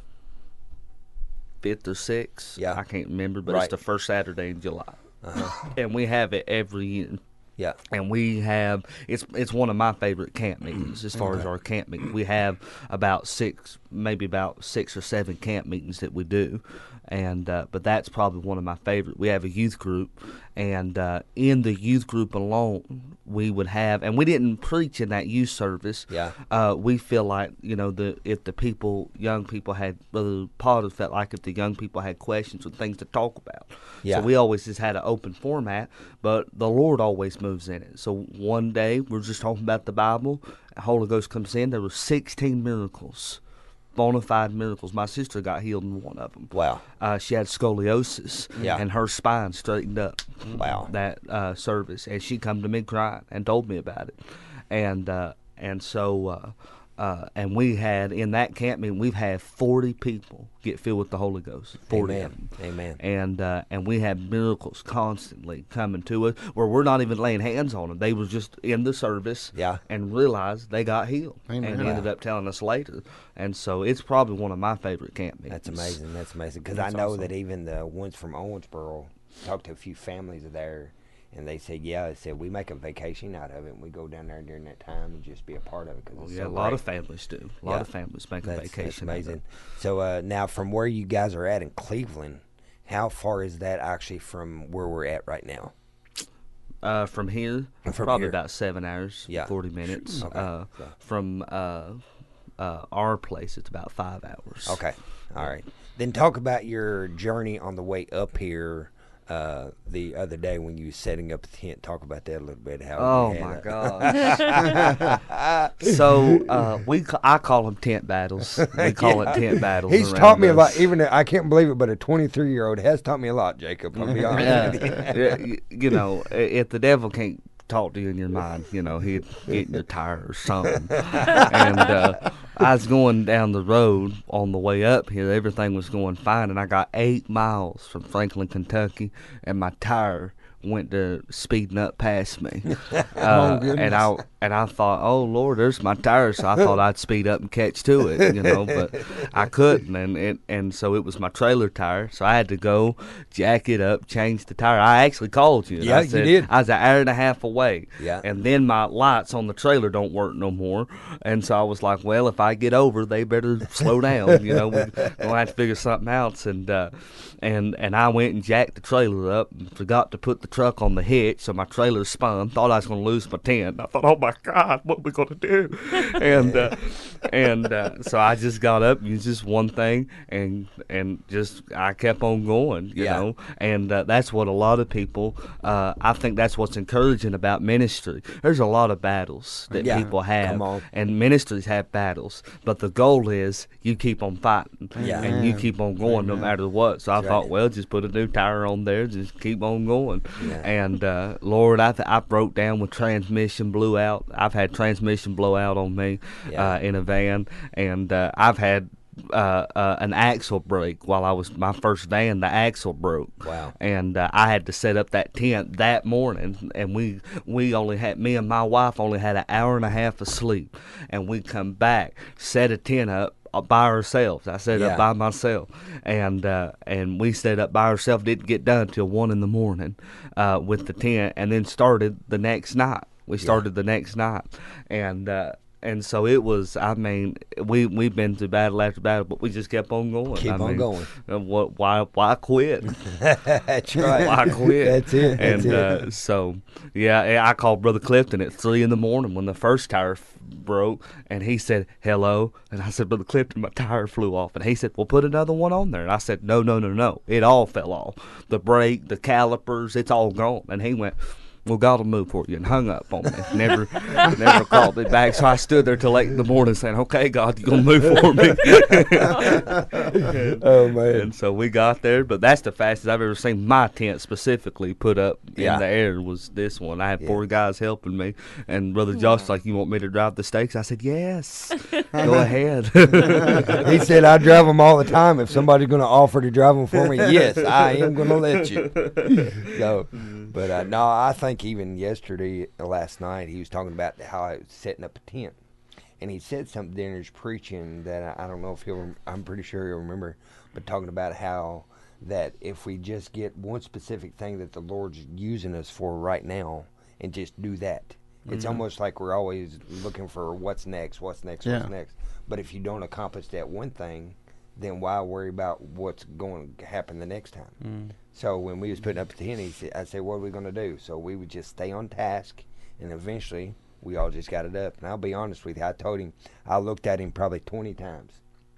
5th or 6th. Yeah. I can't remember, but Right. it's the first Saturday in July. Uh-huh. And we have it every year. Yeah. And we have it's one of my favorite camp meetings as far as our camp meeting. We have about six or seven camp meetings that we do, and but that's probably one of my favorite. We have a youth group, and in the youth group alone, we would have, and we didn't preach in that youth service. Yeah. We feel like if the young people had, Brother Potter felt like if the young people had questions or things to talk about. Yeah. So we always just had an open format, but the Lord always moves in it. So one day we're just talking about the Bible, the Holy Ghost comes in. There were 16 miracles, bona fide miracles. My sister got healed in one of them. Wow. She had scoliosis, Yeah. and her spine straightened up. Wow. That service, and she come to me crying and told me about it, and so. And we had, in that camp meeting, we've had 40 people get filled with the Holy Ghost. 40 of them. Amen. And we had miracles constantly coming to us where we're not even laying hands on them. They was just in the service and realized they got healed. Amen. And ended up telling us later. And so it's probably one of my favorite camp meetings. That's amazing. Because I know that even the ones from Owensboro, talked to a few families there, and they said, we make a vacation out of it, and we go down there during that time and just be a part of it. Cause a lot of families do. A lot of families make a vacation. That's amazing. So now, from where you guys are at in Cleveland, how far is that actually from where we're at right now? From here, probably about 7 hours, 40 minutes. Okay. From our place, it's about 5 hours. Okay. All right. Then talk about your journey on the way up here. The other day when you were setting up the tent, talk about that a little bit. Oh my God! So I call them tent battles. We call it tent battles. He's taught me a lot. Even I can't believe it, but a 23-year-old has taught me a lot, Jacob. I'll be honest with you. If the devil can't talk to you in your mind, he'd get in your tire or something. And I was going down the road on the way up here. Everything was going fine, and I got 8 miles from Franklin, Kentucky, and my tire went to speeding up past me. And I thought, oh Lord, there's my tire. So I thought I'd speed up and catch to it, but I couldn't. And so it was my trailer tire. So I had to go jack it up, change the tire. I actually called you. Yeah, I said, you did. I was an hour and a half away. Yeah. And then my lights on the trailer don't work no more. And so I was like, well, if I get over, they better slow down. We're going to have to figure something else. And I went and jacked the trailer up and forgot to put the truck on the hitch, so my trailer spun. Thought I was going to lose my tent. I thought, oh my God, what are we going to do? And so I just got up, used just one thing, and just I kept on going, you know. And that's what a lot of people. I think that's what's encouraging about ministry. There's a lot of battles that people have, and ministries have battles, but the goal is you keep on fighting, and you keep on going no matter what. So I thought, well, just put a new tire on there, just keep on going. And Lord, I broke down with transmission blew out. I've had transmission blow out on me in a van, and I've had an axle break while I was my first van. The axle broke. Wow. And I had to set up that tent that morning, and we only had, me and my wife only had an hour and a half of sleep, and we come back, set a tent up by ourselves. I set up by myself, and we set up by ourselves. Didn't get done till 1 a.m. With the tent, and then started the next night. We started the next night, and so it was. I mean, we've been through battle after battle, but we just kept on going. Keep on going. Why quit? That's right. Why quit? That's it. And so I called Brother Clifton at 3 a.m. when the first tire broke, and he said hello, and I said, Brother Clifton, my tire flew off, and he said, well, put another one on there. And I said, no, it all fell off. The brake, the calipers, it's all gone. And he went, well, God will move for you, and hung up on me. Never called me back. So I stood there till 8 a.m. saying, okay, God, you're going to move for me. Oh, man. And so we got there, but that's the fastest I've ever seen my tent specifically put up in the air was this one. I had 4 guys helping me, and Brother Josh was like, you want me to drive the stakes? I said, yes, go ahead. He said, I drive them all the time. If somebody's going to offer to drive them for me, yes, I am going to let you. So, but no, I think even last night, he was talking about how I was setting up a tent. And he said something during his preaching that I don't know if I'm pretty sure he'll remember, but talking about how that if we just get one specific thing that the Lord's using us for right now, and just do that. It's almost like we're always looking for what's next. But if you don't accomplish that one thing, then why worry about what's going to happen the next time? So when we was putting up the tent, I said, what are we going to do? So we would just stay on task, and eventually we all just got it up. And I'll be honest with you, I told him, I looked at him probably 20 times.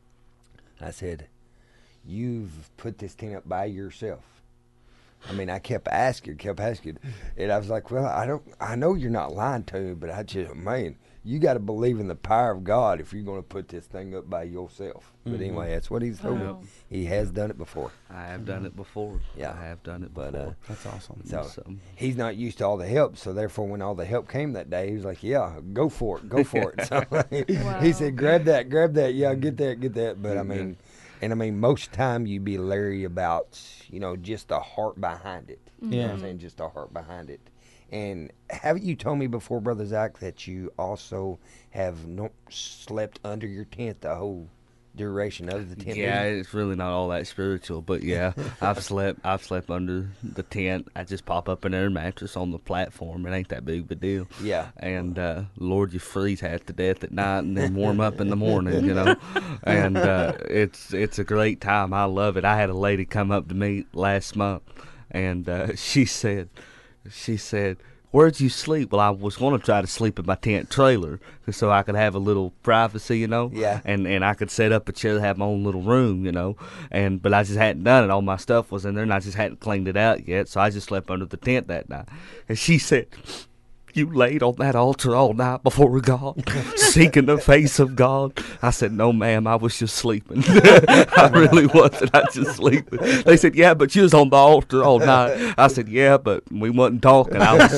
I said, you've put this tent up by yourself. I mean, I kept asking, and I was like, well, I know you're not lying to me, but I just, man, you got to believe in the power of God if you're going to put this thing up by yourself. But anyway, that's what he's told me. He has done it before. I have done it before. Yeah. I have done it But before. That's awesome. so he's not used to all the help, so therefore when all the help came that day, he was like, yeah, go for it. So he said, grab that, yeah, get that. But I mean, most time you be leery about, just the heart behind it. You know what I'm saying? Just the heart behind it. And haven't you told me before, Brother Zach, that you also have slept under your tent the whole duration of the tent? Yeah, it's really not all that spiritual, but yeah, I've slept under the tent. I just pop up an air mattress on the platform. It ain't that big of a deal. Yeah. And Lord, you freeze half to death at night and then warm up in the morning, And it's a great time. I love it. I had a lady come up to me last month, and she said, where'd you sleep? Well, I was going to try to sleep in my tent trailer so I could have a little privacy, Yeah. And I could set up a chair, have my own little room, but I just hadn't done it. All my stuff was in there, and I just hadn't cleaned it out yet, so I just slept under the tent that night. And she said, you laid on that altar all night before God, seeking the face of God. I said, no, ma'am, I was just sleeping. I really wasn't. I was just sleeping. They said, yeah, but you was on the altar all night. I said, yeah, but we wasn't talking. I was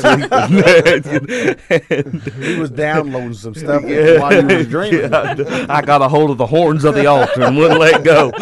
sleeping. He was downloading some stuff while you was dreaming. Yeah, I got a hold of the horns of the altar and wouldn't let go.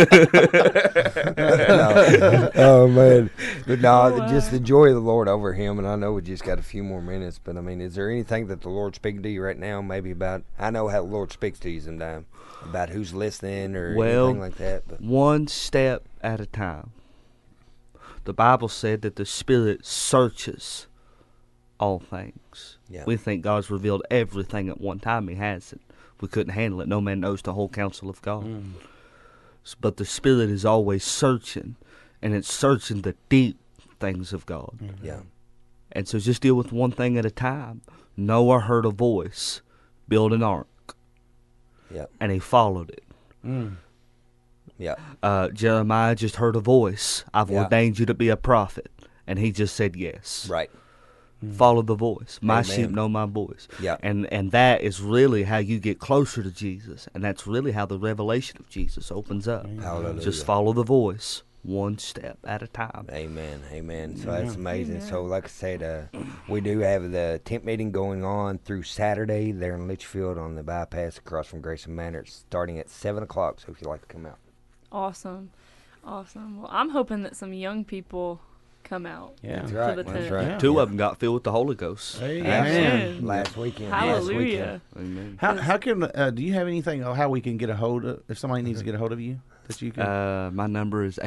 No. Oh, man. But no, just the joy of the Lord over him, and I know we just got a few more minutes, but I mean, is there anything that the Lord's speaking to you right now, maybe about, I know how the Lord speaks to you sometimes, about who's listening or anything like that? But one step at a time. The Bible said that the Spirit searches all things. Yeah. We think God's revealed everything at one time. He hasn't. We couldn't handle it. No man knows the whole counsel of God. But the Spirit is always searching, and it's searching the deep things of God. Yeah. And so just deal with one thing at a time. Noah heard a voice, build an ark. Yeah. And he followed it. Yeah. Jeremiah just heard a voice. I've ordained you to be a prophet. And he just said yes. Right. Follow the voice. My Amen. sheep know my voice. Yeah. And that is really how you get closer to Jesus. And that's really how the revelation of Jesus opens up. Hallelujah. Just follow the voice. One step at a time. Amen. So that's amazing. Amen. So like I said, we do have the tent meeting going on through Saturday there in Litchfield on the bypass across from Grayson Manor. It's starting at 7 o'clock, so if you'd like to come out. Awesome. Well, I'm hoping that some young people come out. Yeah, that's right. To the tent. That's right. Yeah. Two of them got filled with the Holy Ghost. Amen. Last weekend. Hallelujah. Amen. How can do you have anything on how we can get a hold of if somebody needs to get a hold of you that you can? My number is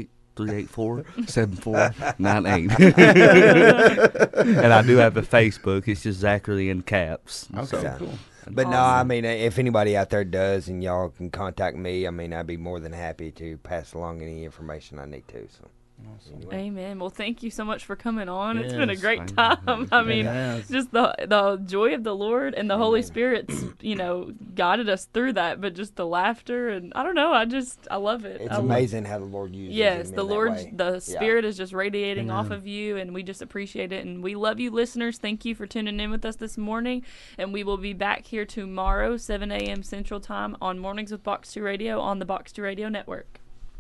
828-384-7498. And I do have a Facebook. It's just Zachary in caps. Okay, So- cool. But no, I mean, if anybody out there does and y'all can contact me, I mean, I'd be more than happy to pass along any information I need to. So, anyway. Amen. Well, thank you so much for coming on. It's been a Yes. great time. I mean, Yes. just the joy of the Lord and the Holy Spirit's, guided us through that. But just the laughter and I don't know. I love it. It's amazing how the Lord uses Yes, him the in that Lord, way. the Yeah. Spirit is just radiating off of you, and we just appreciate it. And we love you, listeners. Thank you for tuning in with us this morning. And we will be back here tomorrow, 7 a.m. Central Time on Mornings with Box 2 Radio on the Box 2 Radio Network.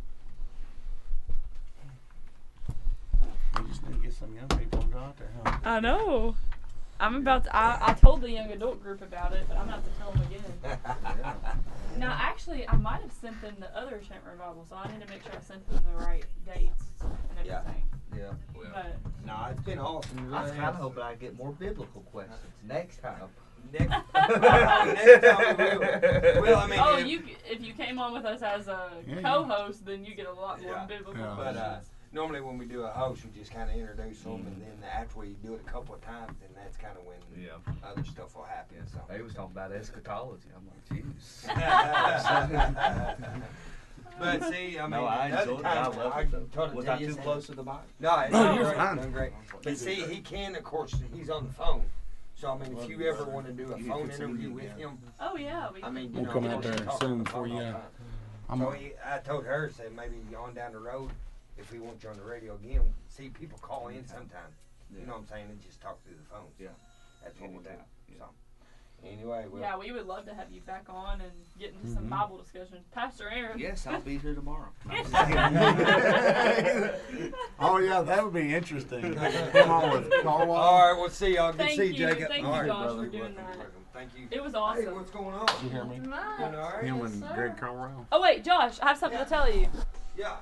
We just need to get some young people out there, huh? I know. I told the young adult group about it, but I'm going to have to tell them again. Now, actually, I might have sent them the other Chant Revival, so I need to make sure I sent them the right dates and everything. Yeah. But No, it's been awesome. I was kind of hoping I'd get more biblical questions next time. Next time we will. Well, I mean, if you came on with us as a Yeah. co-host, then you get a lot more Yeah. biblical Yeah. but questions. Normally when we do a host, we just kind of introduce them, and then after we do it a couple of times, then that's kind of when other stuff will happen. So. They was talking about eschatology. I'm like, jeez. But see, I mean, No, I another enjoyed it. I time, loved I it, though. told Was you I too say- close to the mic? No, it's No, done you're great, fine. done great. But see, he can, of course, he's on the phone. So I mean, if you ever want to do a phone interview with him, Oh yeah, we I mean, you We'll know, come he out wants to there talk soon on the for phone you. all the time. I'm So I told her, said maybe on down the road, if we want you on the radio again, see people call in sometimes. You know what I'm saying? And just talk through the phones. Yeah. That's what we'll do. Anytime, yeah. So anyway, well, Yeah, we would love to have you back on and get into some Bible discussion. Pastor Aaron. Yes, I'll be here tomorrow. Oh yeah, that would be interesting. Come on with Carl. all right, we'll see y'all. Good Thank to see you. Jacob. Thank All you, right, Josh, brother. for doing Welcome, that. welcome. Thank you. It was Hey, awesome. what's going on? You hear me? Doing all right? Him Yes, and sir. Greg Carwell. Oh wait, Josh, I have something to tell you. Yeah.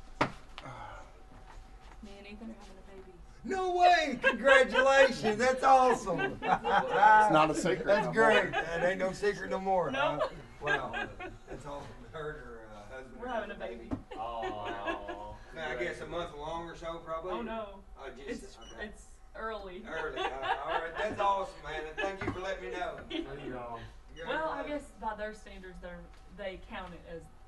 Me and Ethan are having a baby. No way! Congratulations! That's awesome. It's not a secret. That's great. That ain't no secret no more. Nope. Huh? Wow. That's awesome. Her and her husband. We're having a baby. Oh. Now, I guess a month along or so, probably. Oh no, Just okay. it's early. Early. All right. That's awesome, man. And thank you for letting me know. Well, I guess by their standards, they count it as